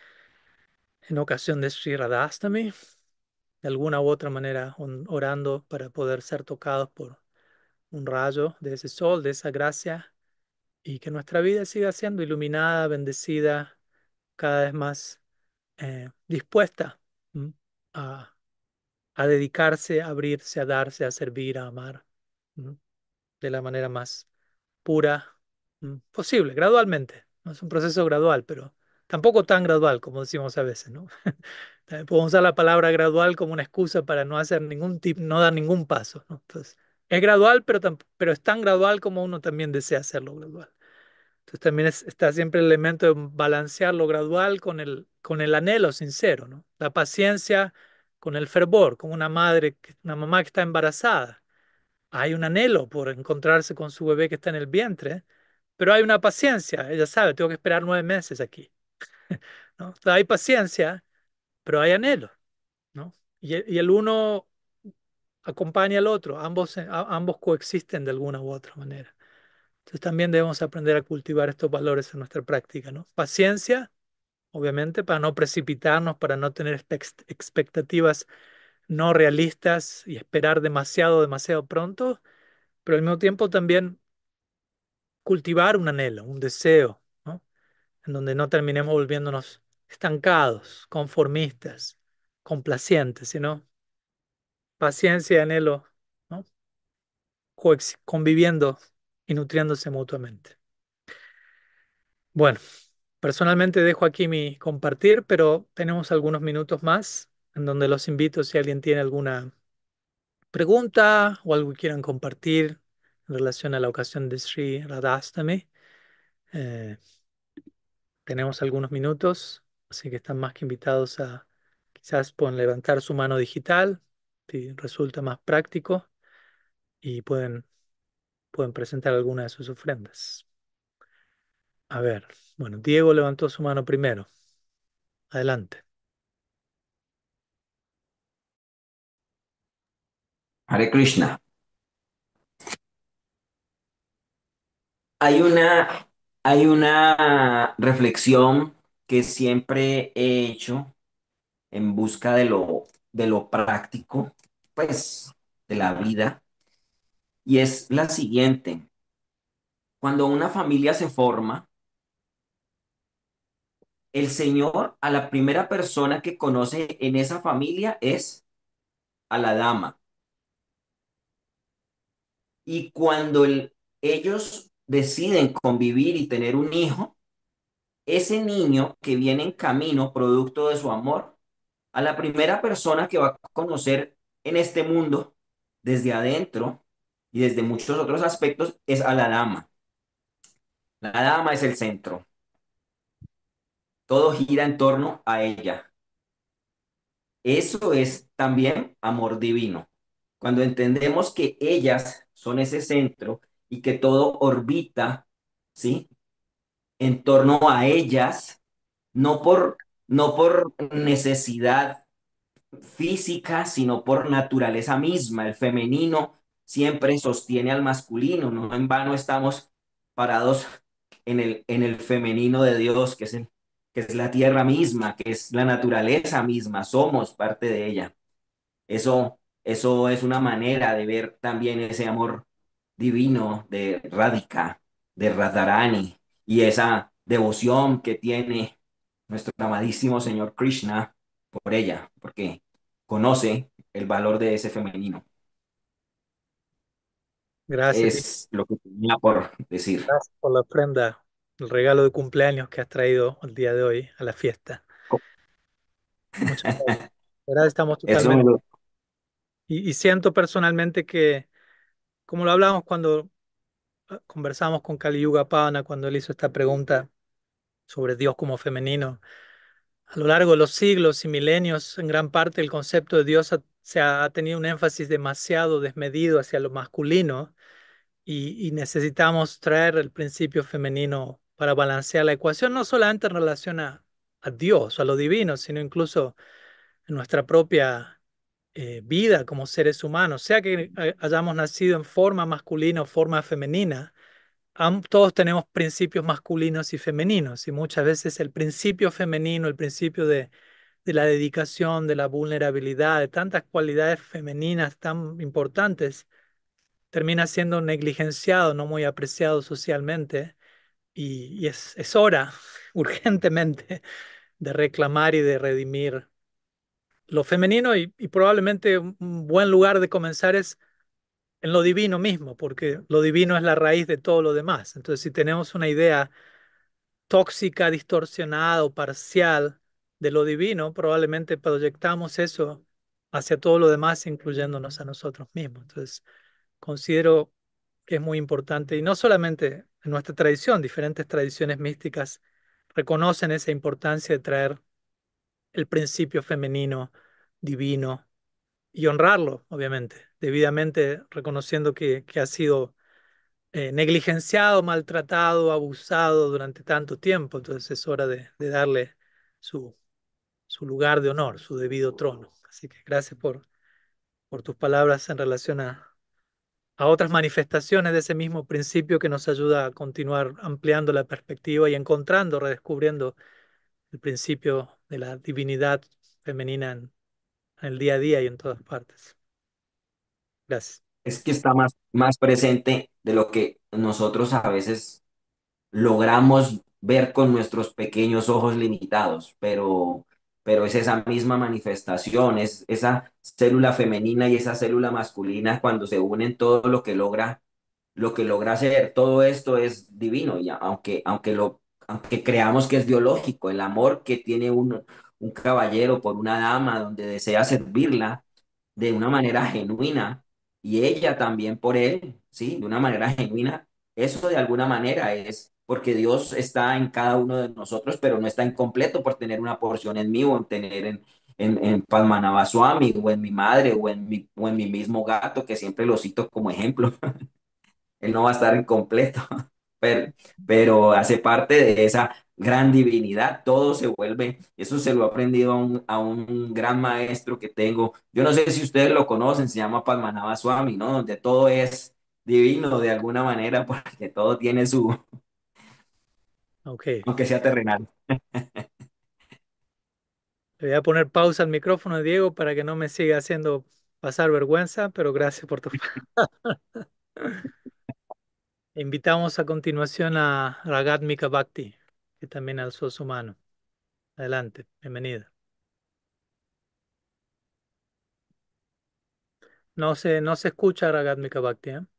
S1: en ocasión de Sri Radhastami, de alguna u otra manera orando para poder ser tocados por un rayo de ese sol, de esa gracia, y que nuestra vida siga siendo iluminada, bendecida, cada vez más dispuesta, ¿m? a, a dedicarse, a abrirse, a darse, a servir, a amar, ¿m? De la manera más pura, posible, gradualmente. No es un proceso gradual, pero tampoco tan gradual como decimos a veces, ¿no? También podemos usar la palabra gradual como una excusa para no hacer ningún tipo, no dar ningún paso, ¿no? Entonces, es gradual, pero es tan gradual como uno también desea hacerlo gradual. Entonces también está siempre el elemento de balancear lo gradual con el anhelo sincero, ¿no? La paciencia con el fervor, como una madre, una mamá que está embarazada. Hay un anhelo por encontrarse con su bebé que está en el vientre, pero hay una paciencia. Ella sabe, tengo que esperar 9 meses aquí, ¿no? Entonces, hay paciencia, pero hay anhelo, ¿no? Y el uno acompaña al otro, ambos coexisten de alguna u otra manera. Entonces también debemos aprender a cultivar estos valores en nuestra práctica, ¿no? Paciencia, obviamente, para no precipitarnos, para no tener expectativas no realistas y esperar demasiado, demasiado pronto, pero al mismo tiempo también cultivar un anhelo, un deseo, ¿no? En donde no terminemos volviéndonos estancados, conformistas, complacientes, sino paciencia y anhelo, ¿no? Conviviendo y nutriéndose mutuamente. Bueno, personalmente dejo aquí mi compartir, pero tenemos algunos minutos más en donde los invito si alguien tiene alguna pregunta o algo que quieran compartir en relación a la ocasión de Sri Radhastami. Eh, Tenemos algunos minutos, así que están más que invitados a quizás pueden levantar su mano digital si resulta más práctico y pueden presentar alguna de sus ofrendas. A ver, bueno, Diego levantó su mano primero. Adelante.
S2: Hare Krishna. Hay una, hay una reflexión que siempre he hecho en busca de lo práctico, pues, de la vida, y es la siguiente. Cuando una familia se forma, el Señor a la primera persona que conoce en esa familia es a la dama. Y cuando ellos deciden convivir y tener un hijo, ese niño que viene en camino, producto de su amor, a la primera persona que va a conocer en este mundo desde adentro y desde muchos otros aspectos es a la dama. La dama es el centro. Todo gira en torno a ella. Eso es también amor divino. Cuando entendemos que ellas son ese centro y que todo orbita, ¿sí? En torno a ellas, no por, no por necesidad física, sino por naturaleza misma. El femenino siempre sostiene al masculino, no en vano estamos parados en el femenino de Dios, que es la tierra misma, que es la naturaleza misma, somos parte de ella. Eso es una manera de ver también ese amor divino de Radhika, de Radharani, y esa devoción que tiene nuestro amadísimo Señor Krishna por ella, porque conoce el valor de ese femenino.
S1: Gracias, Diego.
S2: Es lo que tenía por decir.
S1: Gracias por la ofrenda, el regalo de cumpleaños que has traído el día de hoy a la fiesta. Muchas gracias. ¿Verdad? Estamos
S2: Eso me
S1: totalmente.
S2: lo...
S1: Y siento personalmente que, como lo hablamos cuando conversamos con Kali Yuga Pavana, cuando él hizo esta pregunta sobre Dios como femenino, a lo largo de los siglos y milenios, en gran parte el concepto de Dios ha tenido un énfasis demasiado desmedido hacia lo masculino y necesitamos traer el principio femenino para balancear la ecuación, no solamente en relación a Dios, a lo divino, sino incluso en nuestra propia vida como seres humanos, sea que hayamos nacido en forma masculina o forma femenina. Todos tenemos principios masculinos y femeninos, y muchas veces el principio femenino, el principio de la dedicación, de la vulnerabilidad, de tantas cualidades femeninas tan importantes, termina siendo negligenciado, no muy apreciado socialmente, y es hora, urgentemente, de reclamar y de redimir lo femenino, y probablemente un buen lugar de comenzar es en lo divino mismo, porque lo divino es la raíz de todo lo demás. Entonces, si tenemos una idea tóxica, distorsionada o parcial de lo divino, probablemente proyectamos eso hacia todo lo demás, incluyéndonos a nosotros mismos. Entonces, considero que es muy importante, y no solamente en nuestra tradición, diferentes tradiciones místicas reconocen esa importancia de traer el principio femenino, divino, y honrarlo, obviamente, debidamente reconociendo que ha sido negligenciado, maltratado, abusado durante tanto tiempo. Entonces es hora de darle su, su lugar de honor, su debido trono. Así que gracias por tus palabras en relación a otras manifestaciones de ese mismo principio que nos ayuda a continuar ampliando la perspectiva y encontrando, redescubriendo el principio de la divinidad femenina en el día a día y en todas partes. Gracias.
S2: Es que está más presente de lo que nosotros a veces logramos ver con nuestros pequeños ojos limitados, pero es esa misma manifestación, es esa célula femenina y esa célula masculina cuando se unen todo lo que logra hacer. Todo esto es divino, y aunque creamos que es biológico, el amor que tiene un caballero por una dama donde desea servirla de una manera genuina y ella también por él, ¿sí? De una manera genuina, eso de alguna manera es porque Dios está en cada uno de nosotros, pero no está incompleto por tener una porción en mí o en tener en Padmanabha Swami o en mi madre o en mi mismo gato, que siempre lo cito como ejemplo. Él no va a estar incompleto, pero, pero hace parte de esa gran divinidad, todo se vuelve, eso se lo he aprendido a un gran maestro que tengo, yo no sé si ustedes lo conocen, se llama Padmanabha Swami, ¿no? Donde todo es divino de alguna manera, porque todo tiene su,
S1: Ok.
S2: aunque sea terrenal.
S1: Le voy a poner pausa al micrófono, Diego, para que no me siga haciendo pasar vergüenza, pero gracias por tu... Invitamos a continuación a Ragatmika Bhakti, que también alzó su mano. Adelante, bienvenida. No se escucha Ragatmika Bhakti, ¿eh?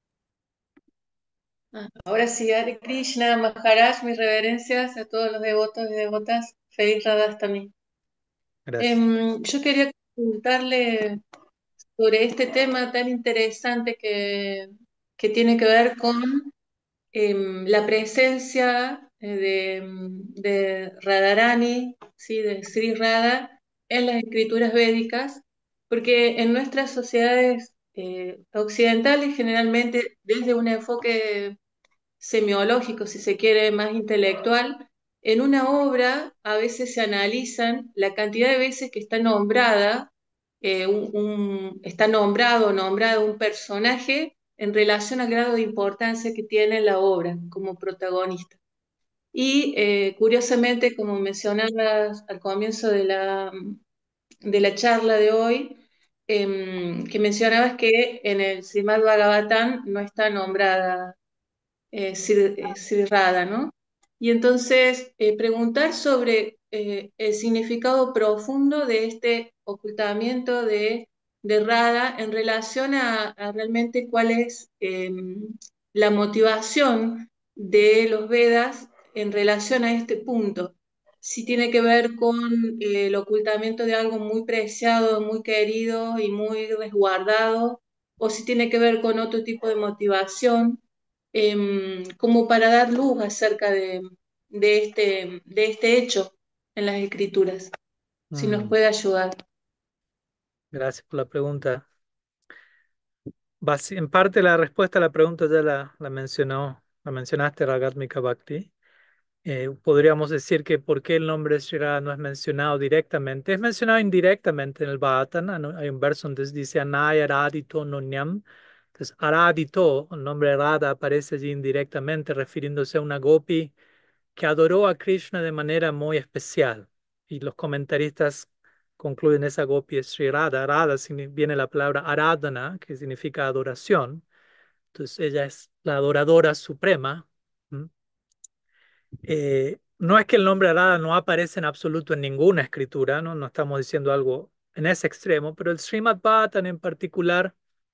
S3: Ahora sí, Hare Krishna, Maharaj, mis reverencias a todos los devotos y devotas. Feliz Radhastami.
S1: Gracias.
S3: Yo quería consultarle sobre este tema tan interesante que tiene que ver con la presencia de Radharani, ¿sí? De Sri Radha en las escrituras védicas, porque en nuestras sociedades occidentales generalmente desde un enfoque semiológico, si se quiere, más intelectual, en una obra a veces se analizan la cantidad de veces que está nombrada, está nombrado o nombrado un personaje en relación al grado de importancia que tiene la obra como protagonista. Y curiosamente, como mencionabas al comienzo de la charla de hoy, que mencionabas que en el Srimad Bhagavatam no está nombrada Sri Radha, ¿no? Y entonces preguntar sobre el significado profundo de este ocultamiento de Radha en relación a realmente cuál es la motivación de los Vedas en relación a este punto. Si tiene que ver con el ocultamiento de algo muy preciado, muy querido y muy resguardado, o si tiene que ver con otro tipo de motivación como para dar luz acerca de este hecho en las escrituras, si nos
S1: Mm,
S3: puede ayudar.
S1: gracias por la pregunta. En parte la respuesta a la pregunta ya la mencionaste, Ragatmika Bhakti. Podríamos decir que por qué el nombre de Sri Radha no es mencionado directamente. Es mencionado indirectamente en el Bhagavatam. ¿No? Hay un verso donde dice Anaya Aradito Nonyam. Entonces, Aradito, el nombre de Radha, aparece allí indirectamente, refiriéndose a una gopi que adoró a Krishna de manera muy especial. Y los comentaristas concluyen esa gopi es Sri Radha. Viene la palabra Aradhana, que significa adoración. Entonces, ella es la adoradora suprema. ¿M? No es que el nombre Arada no aparece en absoluto en ninguna escritura, ¿no? No estamos diciendo algo en ese extremo, pero el Srimad Bhattan en particular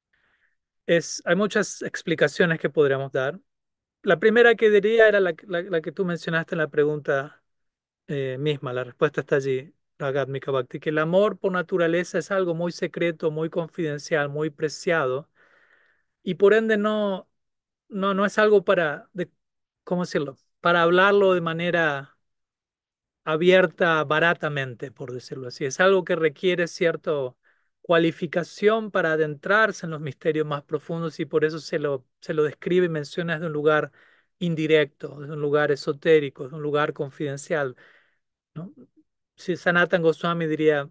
S1: hay muchas explicaciones que podríamos dar. La primera que diría era la que tú mencionaste en la pregunta misma, la respuesta está allí, Ragatmika Bhakti, que el amor por naturaleza es algo muy secreto, muy confidencial, muy preciado, y por ende no es algo ¿cómo decirlo? Para hablarlo de manera abierta baratamente, por decirlo así. Es algo que requiere cierta cualificación para adentrarse en los misterios más profundos y por eso se lo describe y menciona desde un lugar indirecto, desde un lugar esotérico, desde un lugar confidencial, ¿no? Si Sanatan Goswami diría,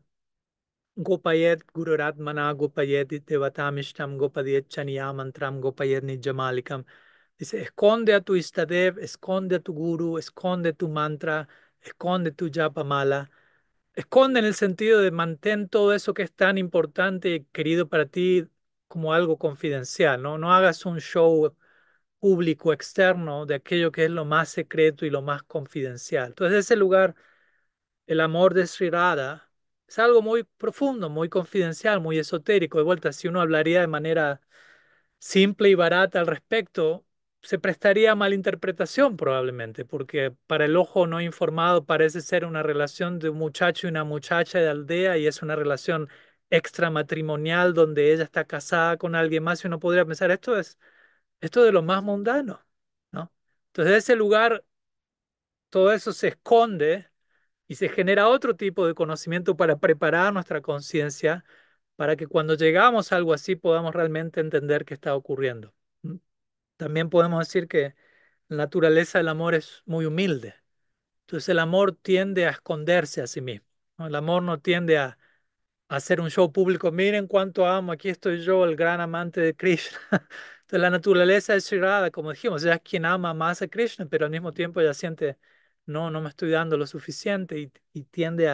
S1: Gopayet Gururatmana Gopayet Devatamishtam Gopayet Chaniyamantram Gopayet Nijamalikam. Dice, esconde a tu Istadev, esconde a tu guru, esconde tu mantra, esconde tu japamala. Esconde en el sentido de mantén todo eso que es tan importante y querido para ti como algo confidencial, ¿no? No hagas un show público externo de aquello que es lo más secreto y lo más confidencial. Entonces, ese lugar, el amor de Sri Radha, es algo muy profundo, muy confidencial, muy esotérico. De vuelta, si uno hablaría de manera simple y barata al respecto, se prestaría a malinterpretación probablemente, porque para el ojo no informado parece ser una relación de un muchacho y una muchacha de aldea y es una relación extramatrimonial donde ella está casada con alguien más y uno podría pensar, esto de lo más mundano, ¿no? Entonces, de ese lugar, todo eso se esconde y se genera otro tipo de conocimiento para preparar nuestra conciencia para que cuando llegamos a algo así podamos realmente entender qué está ocurriendo. ¿Mm? También podemos decir que la naturaleza del amor es muy humilde. Entonces el amor tiende a esconderse a sí mismo, ¿no? El amor no tiende a hacer un show público. Miren cuánto amo, aquí estoy yo, el gran amante de Krishna. Entonces la naturaleza de Sri Radha, como dijimos, ella es quien ama más a Krishna, pero al mismo tiempo ella siente, no me estoy dando lo suficiente y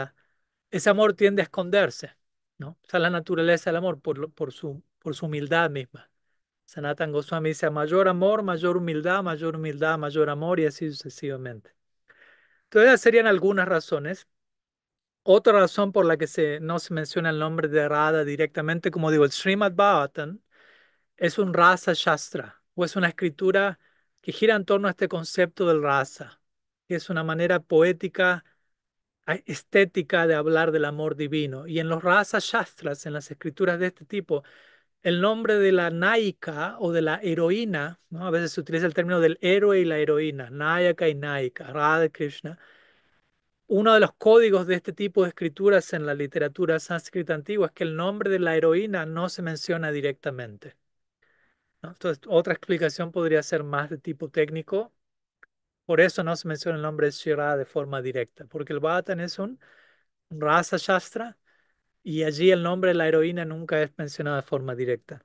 S1: ese amor tiende a esconderse, ¿no? Esa es la naturaleza del amor por su humildad misma. Sanatan Goswami dice, a mayor amor, mayor humildad, mayor humildad, mayor amor y así sucesivamente. Entonces, esas serían algunas razones. Otra razón por la que no se menciona el nombre de Radha directamente, como digo, el Srimad Bhagavatam es un rasa shastra o es una escritura que gira en torno a este concepto del rasa, que es una manera poética, estética de hablar del amor divino. Y en los rasa shastras, en las escrituras de este tipo, el nombre de la naika o de la heroína, ¿no? A veces se utiliza el término del héroe y la heroína, Nayaka y Naika, Radha Krishna. Uno de los códigos de este tipo de escrituras en la literatura sánscrita antigua es que el nombre de la heroína no se menciona directamente, ¿no? Entonces, otra explicación podría ser más de tipo técnico. Por eso no se menciona el nombre de Shira de forma directa, porque el Bhattan es un Rasa Shastra y allí el nombre de la heroína nunca es mencionado de forma directa.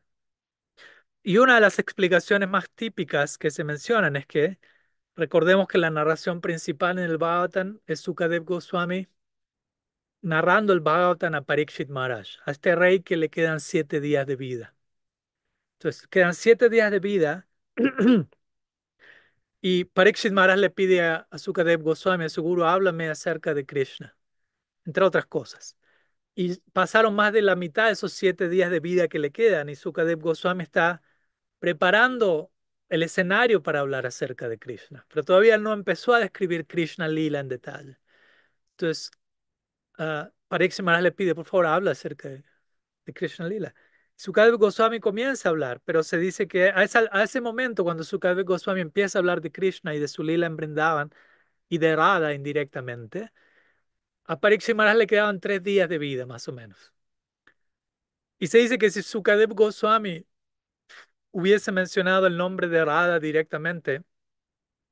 S1: Y una de las explicaciones más típicas que se mencionan es que recordemos que la narración principal en el Bhagavatam es Sukadev Goswami narrando el Bhagavatam a Parikshit Maharaj, a este rey que le quedan 7 días de vida. Entonces, quedan 7 días de vida y Parikshit Maharaj le pide a Sukadev Goswami, a su guru, háblame acerca de Krishna, entre otras cosas. Y pasaron más de la mitad de esos 7 días de vida que le quedan y Sukadev Goswami está preparando el escenario para hablar acerca de Krishna, pero todavía no empezó a describir Krishna Lila en detalle. Entonces, Parikshit Maharaj le pide, por favor, habla acerca de Krishna Lila. Sukadeva Goswami comienza a hablar, pero se dice que a ese momento, cuando Sukadeva Goswami empieza a hablar de Krishna y de su lila en Brindavan y de Radha indirectamente, a Parikshit Maharaj le quedaban 3 días de vida, más o menos. Y se dice que si Sukadeva Goswami hubiese mencionado el nombre de Radha directamente,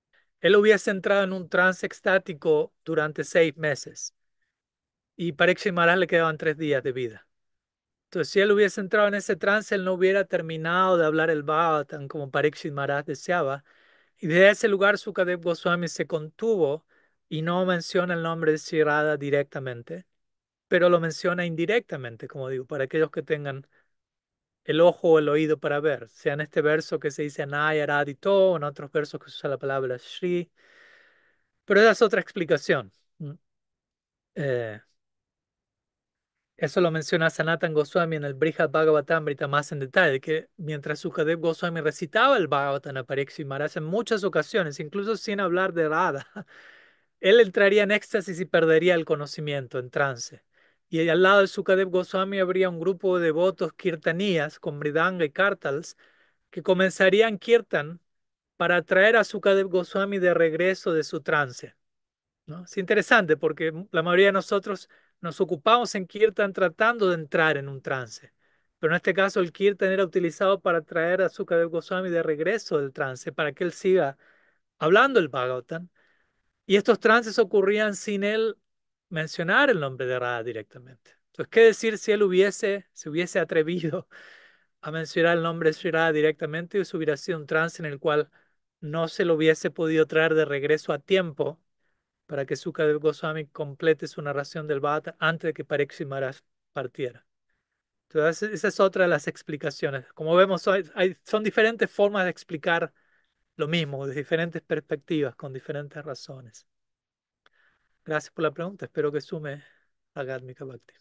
S1: él hubiese entrado en un trance extático durante 6 meses y Parikshit Maharaj le quedaban 3 días de vida. Entonces, si él hubiese entrado en ese trance, él no hubiera terminado de hablar el Bhagavatam como Parikshit Maharaj deseaba. Y desde ese lugar, Sukadev Goswami se contuvo y no menciona el nombre de Sri Radha directamente, pero lo menciona indirectamente, como digo, para aquellos que tengan el ojo o el oído para ver, sea en este verso que se dice Anaya Radhito, o en otros versos que se usa la palabra Shri. Pero esa es otra explicación. Eh, Eso lo menciona Sanatan Goswami en el Brihad Bhagavatamrita más en detalle, que mientras Sukadev Goswami recitaba el Bhagavatam a Parikshit Maharaj en muchas ocasiones, incluso sin hablar de Radha, él entraría en éxtasis y perdería el conocimiento en trance. Y al lado de Sukadev Goswami habría un grupo de devotos kirtanías con mridanga y kartals que comenzarían kirtan para atraer a Sukadev Goswami de regreso de su trance, ¿no? Es interesante porque la mayoría de nosotros nos ocupamos en Kirtan tratando de entrar en un trance. Pero en este caso el Kirtan era utilizado para traer a Sukadev Goswami de regreso del trance, para que él siga hablando el Bhagavatam. Y estos trances ocurrían sin él mencionar el nombre de Radha directamente. Entonces, ¿qué decir si él se hubiese atrevido a mencionar el nombre de Sri Radha directamente? Eso hubiera sido un trance en el cual no se lo hubiese podido traer de regreso a tiempo para que Sukadeva Goswami complete su narración del Bhagavatam antes de que Parikshit Maharaj partiera. Entonces, esa es otra de las explicaciones. Como vemos, son diferentes formas de explicar lo mismo, de diferentes perspectivas, con diferentes razones. Gracias por la pregunta. Espero que sume a Gadmika Bhakti.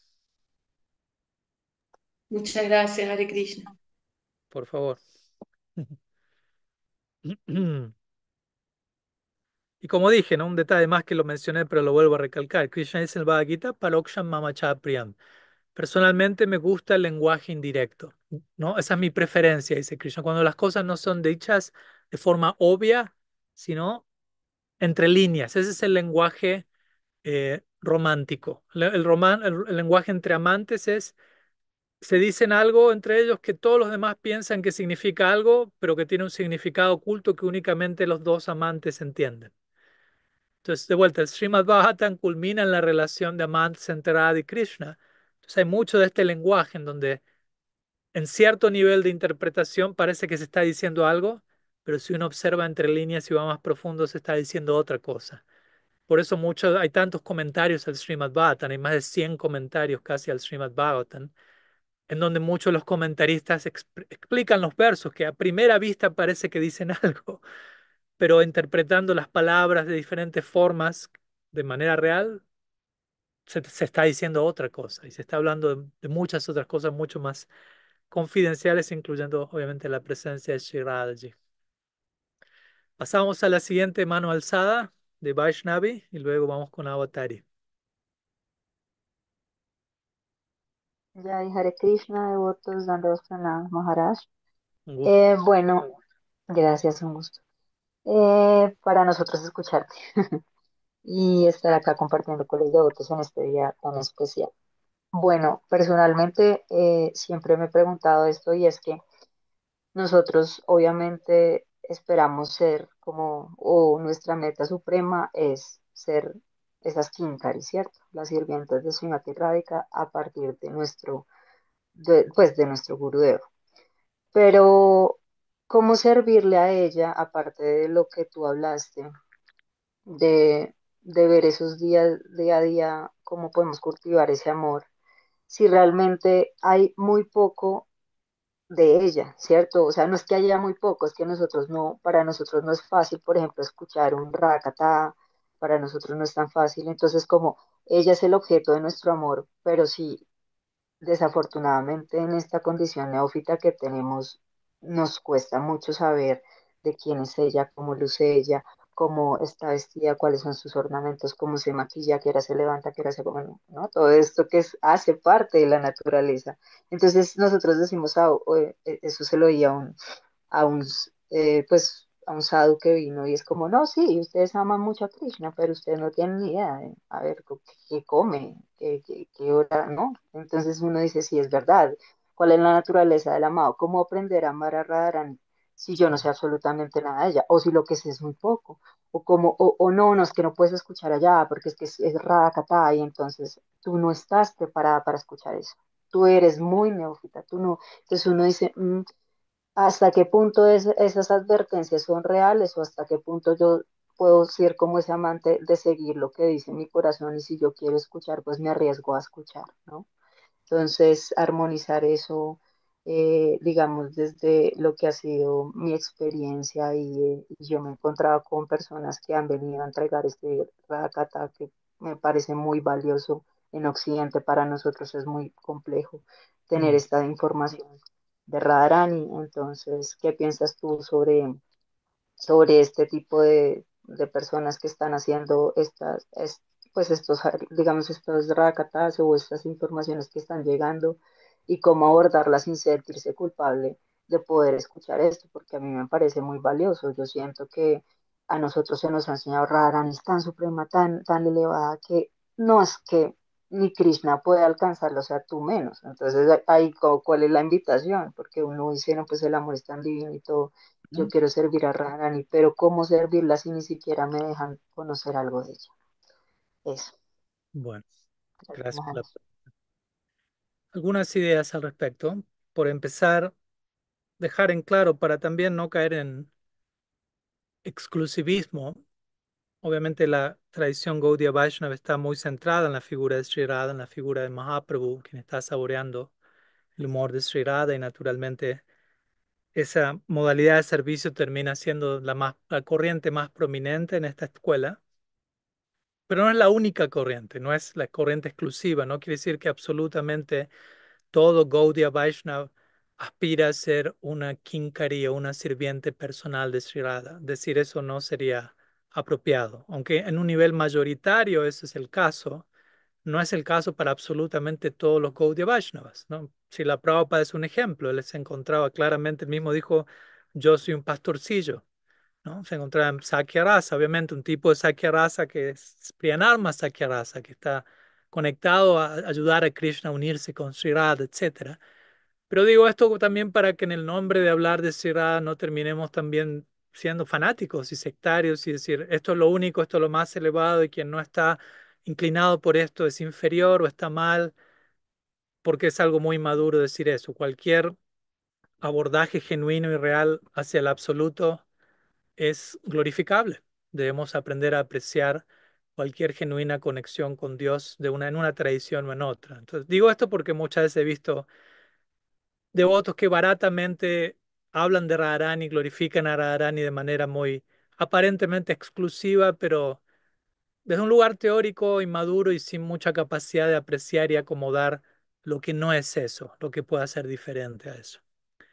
S3: Muchas gracias, Hare Krishna.
S1: Por favor. Y como dije, ¿no? Un detalle más que lo mencioné, pero lo vuelvo a recalcar. Krishna dice en el Bhagavad Gita, Paroksham Mama Cha Priyam. Personalmente me gusta el lenguaje indirecto, ¿no? Esa es mi preferencia, dice Krishna, cuando las cosas no son dichas de forma obvia, sino entre líneas. Ese es el lenguaje romántico. El lenguaje entre amantes es, se dicen algo entre ellos que todos los demás piensan que significa algo, pero que tiene un significado oculto que únicamente los dos amantes entienden. Entonces, de vuelta, el Srimad Bhagavatam culmina en la relación de amantes entre Radha y Krishna. Entonces, hay mucho de este lenguaje en donde en cierto nivel de interpretación parece que se está diciendo algo, pero si uno observa entre líneas y va más profundo, se está diciendo otra cosa. Por eso hay tantos comentarios al Srimad Bhagavatam, hay más de 100 comentarios casi al Srimad Bhagavatam, en donde muchos de los comentaristas explican los versos que a primera vista parece que dicen algo, pero interpretando las palabras de diferentes formas de manera real, se está diciendo otra cosa y se está hablando de muchas otras cosas mucho más confidenciales, incluyendo obviamente la presencia de Shiradaji. Pasamos a la siguiente mano alzada de Vaishnavi y luego vamos con Avatari.
S4: Jai Hare Krishna, devotos, dándoos pranam, Maharaj.
S1: Un gusto.
S4: Bueno, gracias, un gusto. Para nosotros escucharte y estar acá compartiendo con los devotos en este día tan especial. Bueno, personalmente siempre me he preguntado esto y es que nosotros obviamente esperamos ser como, o nuestra meta suprema es ser esas Kinkari, ¿cierto? Las sirvientas de Srimati Radhika a partir de pues de nuestro Gurudeva. Pero, ¿cómo servirle a ella, aparte de lo que tú hablaste, de ver esos días, día a día, cómo podemos cultivar ese amor, si realmente hay muy poco de ella, ¿cierto? O sea, no es que haya muy poco, es que nosotros no, para nosotros no es fácil, por ejemplo, escuchar un rakata, para nosotros no es tan fácil, entonces como ella es el objeto de nuestro amor, pero sí desafortunadamente en esta condición neófita que tenemos, nos cuesta mucho saber de quién es ella, cómo luce ella, cómo está vestida, cuáles son sus ornamentos, cómo se maquilla, qué hora se levanta, qué hora se come, ¿no? Todo esto hace parte de la naturaleza. Entonces nosotros decimos, eso se lo oía pues, a un sadhu que vino y es como, no, sí, ustedes aman mucho a Krishna, pero ustedes no tienen ni idea de, a ver, qué come, qué hora, ¿no? Entonces uno dice, sí, es verdad. ¿Cuál es la naturaleza del amado? ¿Cómo aprender a amar a Radharani si yo no sé absolutamente nada de ella? O si lo que sé es muy poco. o como, o no, no, es que no puedes escuchar allá, porque es Radha y entonces tú no estás preparada para escuchar eso. Tú eres muy neófita, tú no. Entonces uno dice, ¿hasta qué punto esas advertencias son reales o hasta qué punto yo puedo ser como ese amante de seguir lo que dice mi corazón y si yo quiero escuchar, pues me arriesgo a escuchar, ¿no? Entonces, armonizar eso, digamos, desde lo que ha sido mi experiencia y yo me he encontrado con personas que han venido a entregar este Rakata que me parece muy valioso en Occidente. Para nosotros es muy complejo tener
S1: Mm.
S4: esta información de Radharani. Entonces, ¿qué piensas tú sobre este tipo de personas que están haciendo pues estos, digamos, estos rakatas o estas informaciones que están llegando y cómo abordarlas sin sentirse culpable de poder escuchar esto? Porque a mí me parece muy valioso. Yo siento que a nosotros se nos ha enseñado Radharani es tan suprema, tan elevada, que no es que ni Krishna puede alcanzarlo, o sea, tú menos. Entonces, ahí, ¿cuál es la invitación? Porque uno dice, no, pues el amor es tan divino y todo, yo quiero servir a Radharani, pero ¿cómo servirla si ni siquiera me dejan conocer algo de ella? Eso,
S1: Bueno,
S4: gracias,
S1: gracias por
S4: Mahanshi.
S1: algunas ideas al respecto. Por empezar, dejar en claro para también no caer en exclusivismo. Obviamente la tradición Gaudiya Vaishnava está muy centrada en la figura de Sri Radha, en la figura de Mahaprabhu, quien está saboreando el humor de Sri Radha, y naturalmente esa modalidad de servicio termina siendo la corriente más prominente en esta escuela, pero no es la única corriente, no es la corriente exclusiva. No quiere decir que absolutamente todo Gaudiya Vaishnava aspira a ser una kinkari o una sirviente personal de Sri Radha. Decir eso no sería apropiado, aunque en un nivel mayoritario ese es el caso. No es el caso para absolutamente todos los Gaudiya Vaishnavas, ¿no? Si la Prabhupada es un ejemplo, él se encontraba claramente, él mismo dijo, yo soy un pastorcillo, ¿no? Se encontraba en Sakya Rasa, obviamente un tipo de Sakya Rasa que es Priyanarma Sakya Rasa, que está conectado a ayudar a Krishna a unirse con Sri Radha, etc. Pero digo esto también para que en el nombre de hablar de Sri Radha no terminemos también siendo fanáticos y sectarios y decir, esto es lo único, esto es lo más elevado y quien no está inclinado por esto es inferior o está mal, porque es algo muy maduro decir eso. Cualquier abordaje genuino y real hacia el absoluto es glorificable. Debemos aprender a apreciar cualquier genuina conexión con Dios en una tradición o en otra. Entonces, digo esto porque muchas veces he visto devotos que baratamente hablan de Radharani, glorifican a Radharani de manera muy aparentemente exclusiva, pero desde un lugar teórico, inmaduro y sin mucha capacidad de apreciar y acomodar lo que no es eso, lo que pueda ser diferente a eso.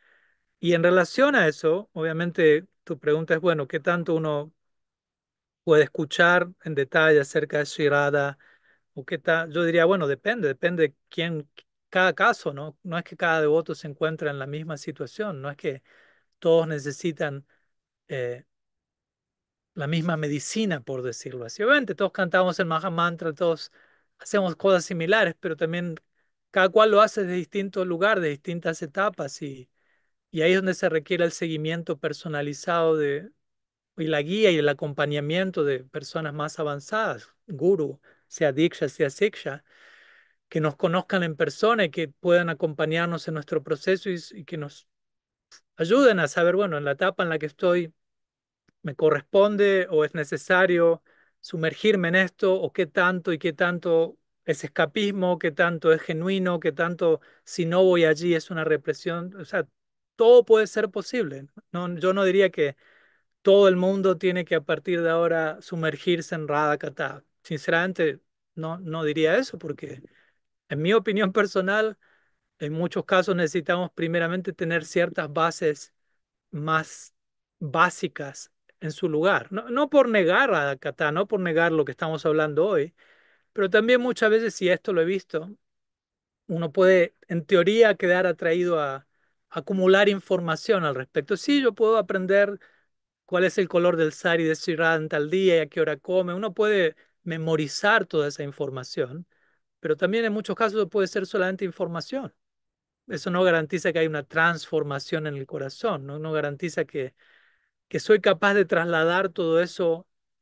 S1: Y en relación a eso, obviamente tu pregunta es, bueno, ¿qué tanto uno puede escuchar en detalle acerca de Sri Radha? ¿O qué tal? Yo diría, bueno, depende de quién, cada caso, ¿no? No es que cada devoto se encuentre en la misma situación, no es que todos necesitan eh, la misma medicina, por decirlo así. Obviamente todos cantamos el Mahamantra, todos hacemos cosas similares, pero también cada cual lo hace de distintos lugares, de distintas etapas, y ahí es donde se requiere el seguimiento personalizado y la guía y el acompañamiento de personas más avanzadas, guru, sea Diksha, sea Siksha, que nos conozcan en persona y que puedan acompañarnos en nuestro proceso y que nos ayuden a saber, bueno, en la etapa en la que estoy, ¿me corresponde o es necesario sumergirme en esto? ¿O qué tanto y qué tanto es escapismo? ¿Qué tanto es genuino? ¿Qué tanto si no voy allí es una represión? O sea, todo puede ser posible. No, yo no diría que todo el mundo tiene que a partir de ahora sumergirse en Radha Kata. Sinceramente, no diría eso porque en mi opinión personal, en muchos casos necesitamos primeramente tener ciertas bases más básicas en su lugar. No por negar a Kata, no por negar lo que estamos hablando hoy, pero también muchas veces, si esto lo he visto, uno puede en teoría quedar atraído a acumular información al respecto. Sí, yo puedo aprender cuál es el color del sari de Sri Radha en tal día y a qué hora come. Uno puede memorizar toda esa información, pero también en muchos casos puede ser solamente información. Eso no garantiza que hay una transformación en el corazón, no garantiza que soy capaz de trasladar todo eso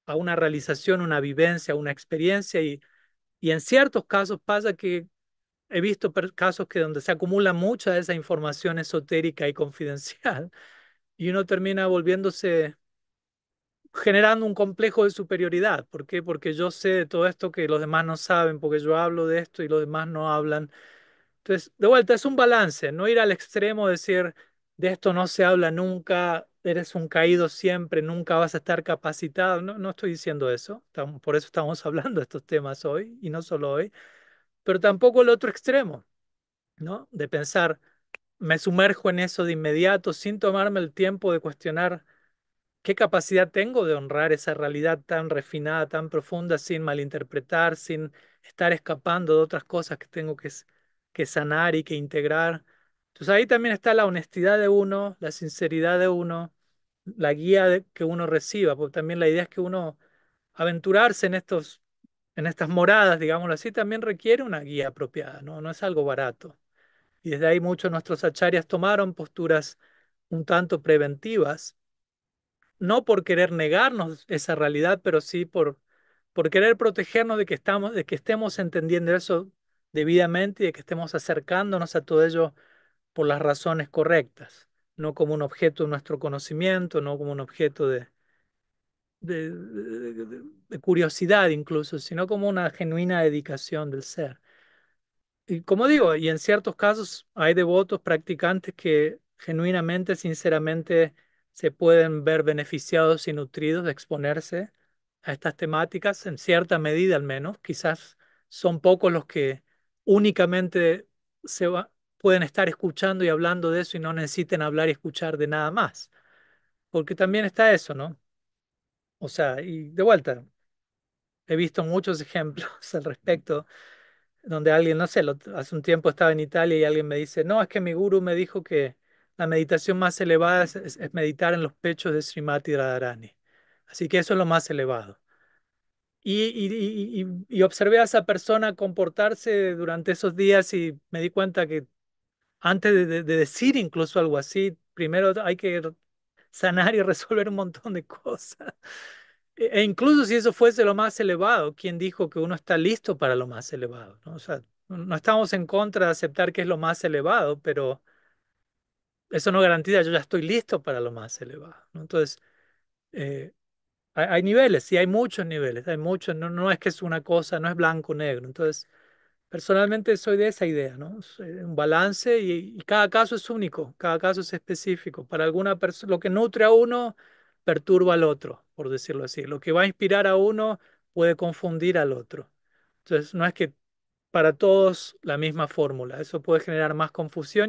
S1: a una realización, una vivencia, una experiencia y en ciertos casos pasa que he visto casos que donde se acumula mucha de esa información esotérica y confidencial y uno termina volviéndose, generando un complejo de superioridad. ¿Por qué? Porque yo sé de todo esto que los demás no saben, porque yo hablo de esto y los demás no hablan. Entonces, de vuelta, es un balance, no ir al extremo, decir, de esto no se habla nunca, eres un caído siempre, nunca vas a estar capacitado. No, no estoy diciendo eso, por eso estamos hablando de estos temas hoy y no solo hoy, pero tampoco el otro extremo, ¿no? De pensar, me sumerjo en eso de inmediato sin tomarme el tiempo de cuestionar qué capacidad tengo de honrar esa realidad tan refinada, tan profunda, sin malinterpretar, sin estar escapando de otras cosas que tengo que sanar y que integrar. Entonces ahí también está la honestidad de uno, la sinceridad de uno, la guía que uno reciba, porque también la idea es que uno aventurarse en estas moradas, digámoslo así, también requiere una guía apropiada, ¿no? No es algo barato. Y desde ahí muchos de nuestros acharyas tomaron posturas un tanto preventivas, no por querer negarnos esa realidad, pero sí por querer protegernos de que de que estemos entendiendo eso debidamente y de que estemos acercándonos a todo ello por las razones correctas, no como un objeto de nuestro conocimiento, no como un objeto de curiosidad incluso, sino como una genuina dedicación del ser. Y como digo, y en ciertos casos hay devotos practicantes que genuinamente, sinceramente, se pueden ver beneficiados y nutridos de exponerse a estas temáticas, en cierta medida al menos. Quizás son pocos los que únicamente pueden estar escuchando y hablando de eso y no necesiten hablar y escuchar de nada más. Porque también está eso, ¿no? O sea, y de vuelta, he visto muchos ejemplos al respecto donde alguien, no sé, hace un tiempo estaba en Italia y alguien me dice, no, es que mi gurú me dijo que la meditación más elevada es meditar en los pechos de Srimati Radharani. Así que eso es lo más elevado. Y observé a esa persona comportarse durante esos días y me di cuenta que antes de decir incluso algo así, primero hay que sanar y resolver un montón de cosas. E incluso si eso fuese lo más elevado, ¿quién dijo que uno está listo para lo más elevado? ¿No? O sea, no estamos en contra de aceptar que es lo más elevado, pero eso no garantiza yo ya estoy listo para lo más elevado, ¿no? Entonces, eh, hay niveles, sí, hay muchos niveles, hay muchos, no, no es que es una cosa, no es blanco o negro. Entonces, personalmente soy de esa idea, ¿no? Es, un balance y cada caso es único, cada caso es específico. Para alguna persona, lo que nutre a uno perturba al otro, por decirlo así. Lo que va a inspirar a uno puede confundir al otro. Entonces, no es que para todos la misma fórmula. Eso puede generar más confusión y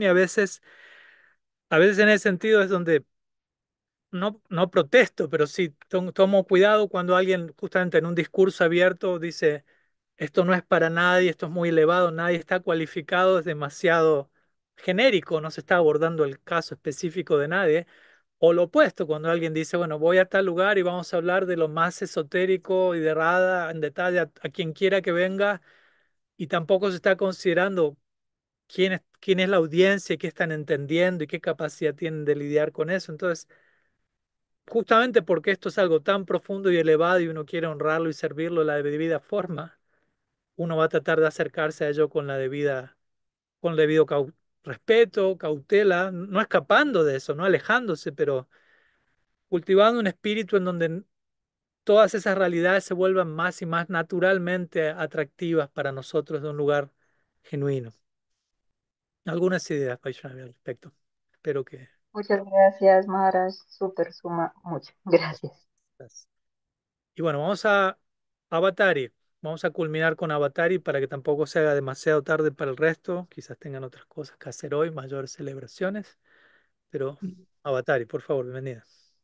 S1: a veces en ese sentido es donde no, no protesto, pero sí tomo cuidado cuando alguien justamente en un discurso abierto dice, esto no es para nadie, esto es muy elevado, nadie está cualificado, es demasiado genérico, no se está abordando el caso específico de nadie. O lo opuesto, cuando alguien dice, bueno, voy a tal lugar y vamos a hablar de lo más esotérico y de Radha en detalle a quien quiera que venga, y tampoco se está considerando quién es la audiencia y qué están entendiendo y qué capacidad tienen de lidiar con eso. Entonces, justamente porque esto es algo tan profundo y elevado y uno quiere honrarlo y servirlo de la debida forma, uno va a tratar de acercarse a ello con con el debido respeto, cautela, no escapando de eso, no alejándose, pero cultivando un espíritu en donde todas esas realidades se vuelvan más y más naturalmente atractivas para nosotros de un lugar genuino. Algunas ideas, Vaishnavi, al respecto. Espero que...
S4: Muchas gracias, Maharaj. Súper suma mucho. Gracias.
S1: Y bueno, vamos a Avatari. Vamos a culminar con Avatari para que tampoco se haga demasiado tarde para el resto. Quizás tengan otras cosas que hacer hoy, mayores celebraciones. Pero Avatari, por favor, bienvenida.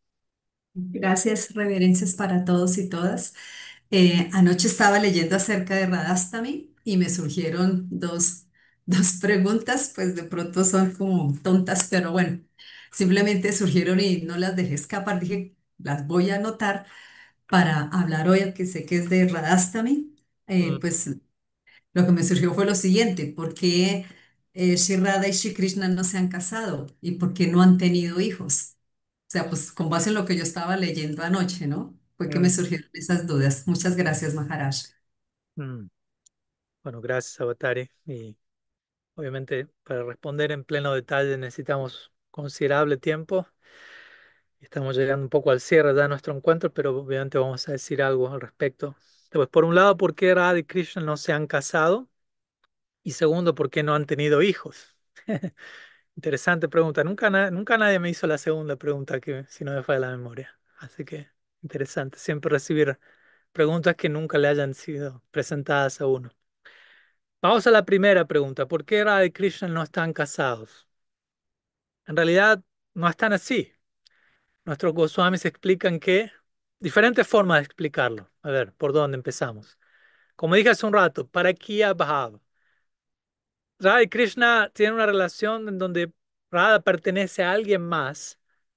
S5: Gracias, reverencias para todos y todas. Anoche estaba leyendo acerca de Radhastami y me surgieron dos preguntas, pues de pronto son como tontas, pero bueno, simplemente surgieron y no las dejé escapar. Dije, las voy a anotar para hablar hoy, que sé que es de Radhastami.
S1: Mm,
S5: Pues lo que me surgió fue lo siguiente: ¿por qué Sri Radha y Sri Krishna no se han casado y por qué no han tenido hijos? O sea, pues con base en lo que yo estaba leyendo anoche, ¿no? fue que me
S1: Mm,
S5: surgieron esas dudas. Muchas gracias, Maharaj.
S1: mm. Bueno, gracias, Avatari. Y obviamente para responder en pleno detalle necesitamos considerable tiempo. Estamos llegando un poco al cierre de nuestro encuentro, pero obviamente vamos a decir algo al respecto. Entonces, por un lado, ¿por qué Radha y Krishna no se han casado? Y segundo, ¿por qué no han tenido hijos? Interesante pregunta. Nunca nadie me hizo la segunda pregunta, que si no me falla la memoria. Así que interesante. Siempre recibir preguntas que nunca le hayan sido presentadas a uno. Vamos a la primera pregunta. ¿Por qué Radha y Krishna no están casados? En realidad, no están así. Nuestros Goswamis explican que diferentes formas de explicarlo. A ver, ¿por dónde empezamos? Como dije hace un rato, para Kiya Bhav. Radha y Krishna tienen una relación en donde Radha pertenece a alguien más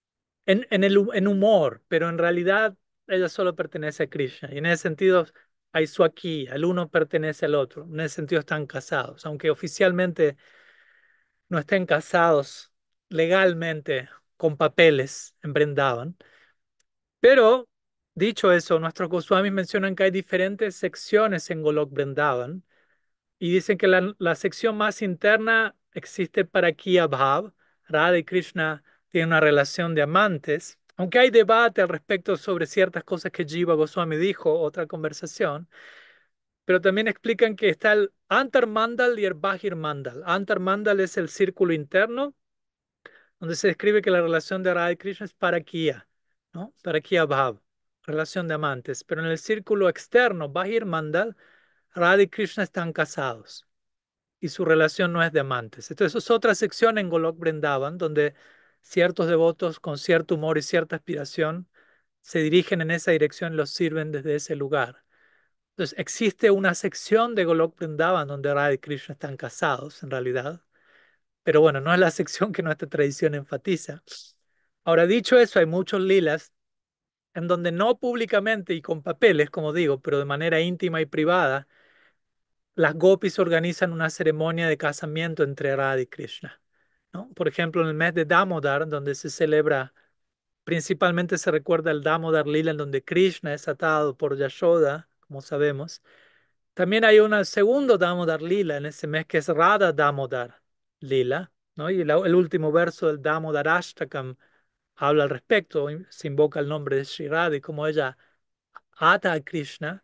S1: en humor, pero en realidad ella solo pertenece a Krishna. Y en ese sentido hay su aquí, el uno pertenece al otro. En ese sentido están casados, aunque oficialmente no estén casados legalmente con papeles en Brindavan. Pero, dicho eso, nuestros Goswamis mencionan que hay diferentes secciones en Golok Vrindavan y dicen que la sección más interna existe para Kiya Bhav. Radha y Krishna tienen una relación de amantes, aunque hay debate al respecto sobre ciertas cosas que Jiva Goswami dijo, otra conversación, pero también explican que está el Antar Mandal y el Bahir Mandal. Antar Mandal es el círculo interno donde se describe que la relación de Radha y Krishna es paraquía, ¿no? Paraquía Bhav, relación de amantes. Pero en el círculo externo, Bahir Mandal, Radha y Krishna están casados y su relación no es de amantes. Entonces, es otra sección en Golok Vrindavan donde ciertos devotos con cierto humor y cierta aspiración se dirigen en esa dirección y los sirven desde ese lugar. Entonces, existe una sección de Golok Vrindavan donde Radha y Krishna están casados, en realidad, pero bueno, no es la sección que nuestra tradición enfatiza. Ahora, dicho eso, hay muchos lilas en donde no públicamente y con papeles, como digo, pero de manera íntima y privada, las gopis organizan una ceremonia de casamiento entre Radha y Krishna, ¿no? Por ejemplo, en el mes de Damodar, donde se celebra, principalmente se recuerda el Damodar Lila, en donde Krishna es atado por Yashoda, como sabemos. También hay un segundo Damodar Lila en ese mes que es Radha Damodar Lila, ¿no? Y el último verso del Damodar Ashtakam habla al respecto, se invoca el nombre de Sri Radha y como ella ata a Krishna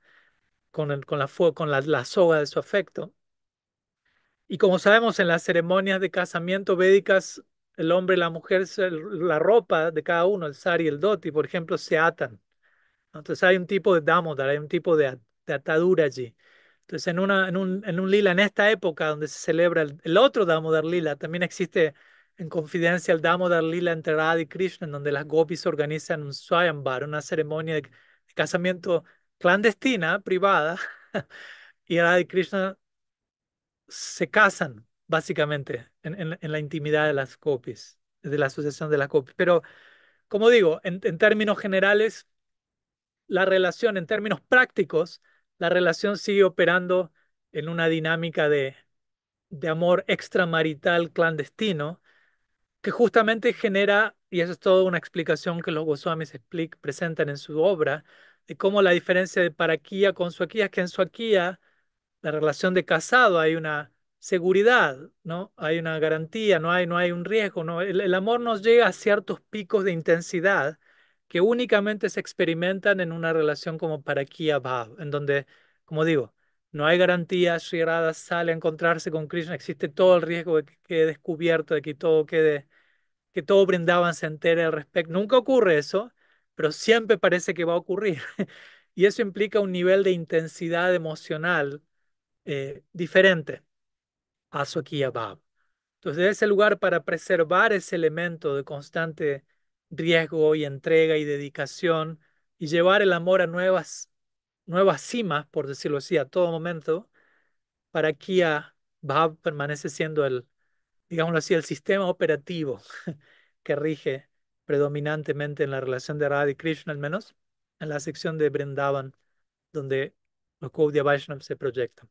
S1: con la soga de su afecto. Y como sabemos, en las ceremonias de casamiento védicas, el hombre y la mujer, la ropa de cada uno, el sari y el dhoti, por ejemplo, se atan. Entonces hay un tipo de damodar, hay un tipo de atadura allí. Entonces en un lila, en esta época donde se celebra el otro Damodar Lila, también existe en confidencia el Damodar Lila entre Radha y Krishna, en donde las gopis organizan un Swayamvar, una ceremonia de casamiento clandestina, privada, y Radha y Krishna se casan básicamente en la intimidad de las gopis, de la asociación de las gopis. Pero como digo, en términos generales, la relación, en términos prácticos, la relación sigue operando en una dinámica de amor extramarital clandestino que justamente genera, y eso es toda una explicación que los Goswamis presentan en su obra, de cómo la diferencia de paraquía con suaquía es que en suaquía la relación de casado hay una seguridad, ¿no? Hay una garantía, no hay un riesgo, ¿no? El amor nos llega a ciertos picos de intensidad que únicamente se experimentan en una relación como Parakiya Bhav, en donde, como digo, no hay garantía, Sri Radha sale a encontrarse con Krishna, existe todo el riesgo de que quede descubierto, de que todo Brindavan se entere al respecto. Nunca ocurre eso, pero siempre parece que va a ocurrir. Y eso implica un nivel de intensidad emocional diferente a Swakiya Bhav. Entonces, de ese lugar, para preservar ese elemento de constante riesgo y entrega y dedicación y llevar el amor a nuevas cimas, por decirlo así, a todo momento, para Kia Bhav permanece siendo digámoslo así, el sistema operativo que rige predominantemente en la relación de Radha y Krishna, al menos en la sección de Vrindavan, donde los Gaudiya Vaishnavas se proyectan.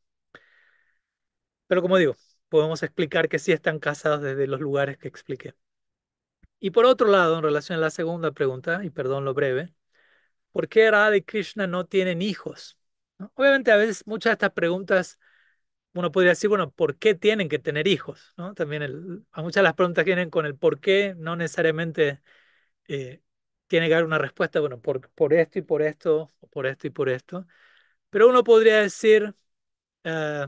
S1: Pero como digo, podemos explicar que sí están casados desde los lugares que expliqué. Y por otro lado, en relación a la segunda pregunta, y perdón lo breve, ¿por qué Radha y Krishna no tienen hijos? ¿No? Obviamente a veces muchas de estas preguntas uno podría decir, bueno, ¿por qué tienen que tener hijos? ¿No? También a muchas de las preguntas que vienen con el por qué, no necesariamente eh, tiene que haber una respuesta, bueno, por esto y por esto, o por esto y por esto. Pero uno podría decir eh,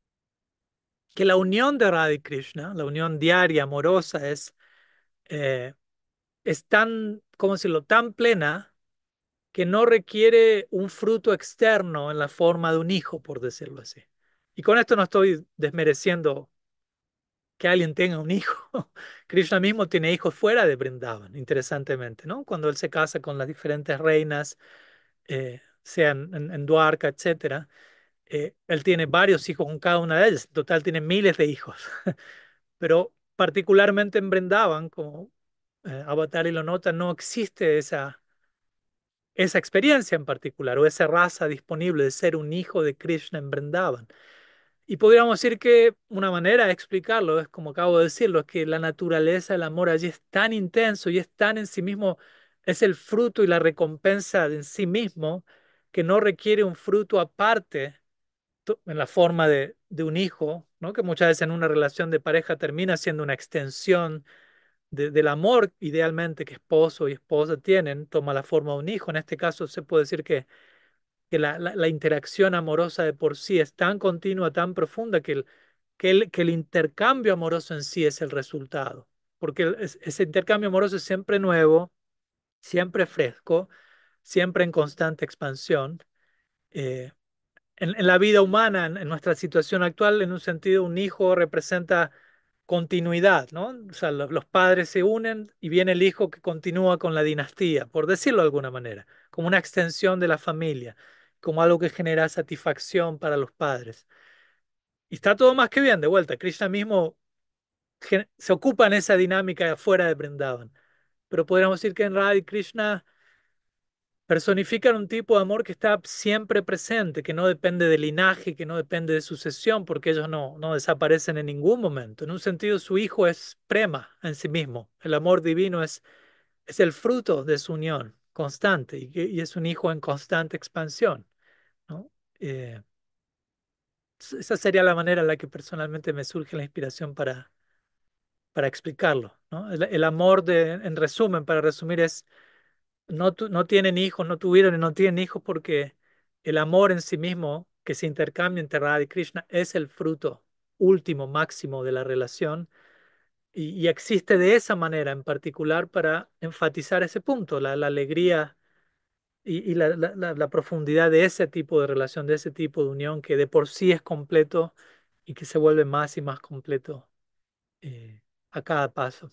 S1: que la unión de Radha y Krishna, la unión diaria, amorosa, eh, es tan, ¿cómo decirlo?, tan plena que no requiere un fruto externo en la forma de un hijo, por decirlo así. Y con esto no estoy desmereciendo que alguien tenga un hijo. Krishna mismo tiene hijos fuera de Vrindavan, interesantemente, ¿no? Cuando él se casa con las diferentes reinas, sean en Dwarka, etcétera, él tiene varios hijos con cada una de ellas. En total tiene miles de hijos. Pero particularmente en Vrindavan, como Avatar y lo nota, no existe esa experiencia en particular o esa raza disponible de ser un hijo de Krishna en Vrindavan. Y podríamos decir que una manera de explicarlo es, como acabo de decirlo, es que la naturaleza del amor allí es tan intenso y es tan en sí mismo, es el fruto y la recompensa de en sí mismo, que no requiere un fruto aparte en la forma de un hijo, ¿no? Que muchas veces en una relación de pareja termina siendo una extensión del amor, idealmente, que esposo y esposa tienen, toma la forma de un hijo. En este caso se puede decir que la interacción amorosa de por sí es tan continua, tan profunda, que el intercambio amoroso en sí es el resultado. Porque ese intercambio amoroso es siempre nuevo, siempre fresco, siempre en constante expansión. Eh, en la vida humana, en nuestra situación actual, en un sentido, un hijo representa continuidad, ¿no? O sea, los padres se unen y viene el hijo que continúa con la dinastía, por decirlo de alguna manera, como una extensión de la familia, como algo que genera satisfacción para los padres. Y está todo más que bien, de vuelta. Krishna mismo se ocupa en esa dinámica afuera de Vrindavan. Pero podríamos decir que en Radha y Krishna personifican un tipo de amor que está siempre presente, que no depende de linaje, que no depende de sucesión, porque ellos no desaparecen en ningún momento. En un sentido, su hijo es prema en sí mismo. El amor divino es el fruto de su unión constante y es un hijo en constante expansión, ¿no? Eh, Esa sería la manera en la que personalmente me surge la inspiración para explicarlo, ¿no? El amor, en resumen, para resumir, es no tienen hijos, no tuvieron y no tienen hijos porque el amor en sí mismo que se intercambia entre Radha y Krishna es el fruto último, máximo de la relación y existe de esa manera en particular para enfatizar ese punto, la alegría y la profundidad de ese tipo de relación, de ese tipo de unión que de por sí es completo y que se vuelve más y más completo eh, a cada paso.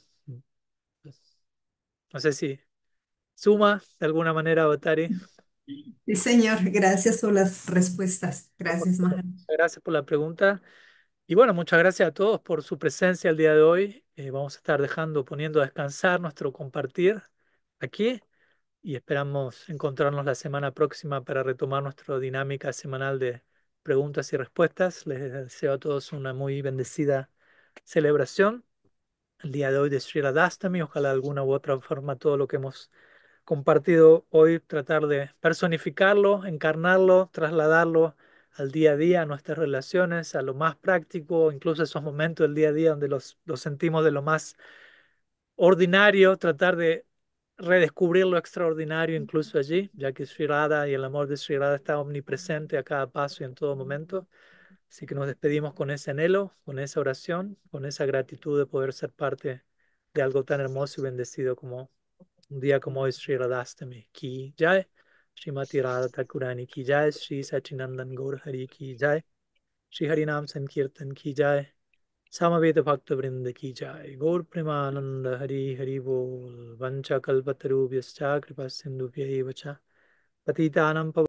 S1: No sé si suma de alguna manera, Otari.
S5: Sí, señor, gracias por las respuestas.
S1: No, por
S5: Gracias,
S1: favor.
S5: Mahan.
S1: Gracias por la pregunta. Y bueno, muchas gracias a todos por su presencia el día de hoy. Vamos a estar poniendo a descansar nuestro compartir aquí y esperamos encontrarnos la semana próxima para retomar nuestra dinámica semanal de preguntas y respuestas. Les deseo a todos una muy bendecida celebración el día de hoy de Sri Radhastami. Ojalá de alguna u otra forma todo lo que hemos compartido hoy, tratar de personificarlo, encarnarlo, trasladarlo al día a día, a nuestras relaciones, a lo más práctico, incluso esos momentos del día a día donde los sentimos de lo más ordinario, tratar de redescubrir lo extraordinario incluso allí, ya que Sri Radha y el amor de Sri Radha está omnipresente a cada paso y en todo momento. Así que nos despedimos con ese anhelo, con esa oración, con esa gratitud de poder ser parte de algo tan hermoso y bendecido como un día como hoy, Sri Radhastami ki jai, Srimati Radha Thakurani ki jai, Sri Sachinandan Gaur Hari ki jai, Sri Harinam Sankirtan ki jai, Samaveta Bhakta Vrinda ki jai, Gaur Premananda Hari Hari Bol, Vancha Kalpatarubhyascha Kripa Sindhubhya Evacha, Patitanam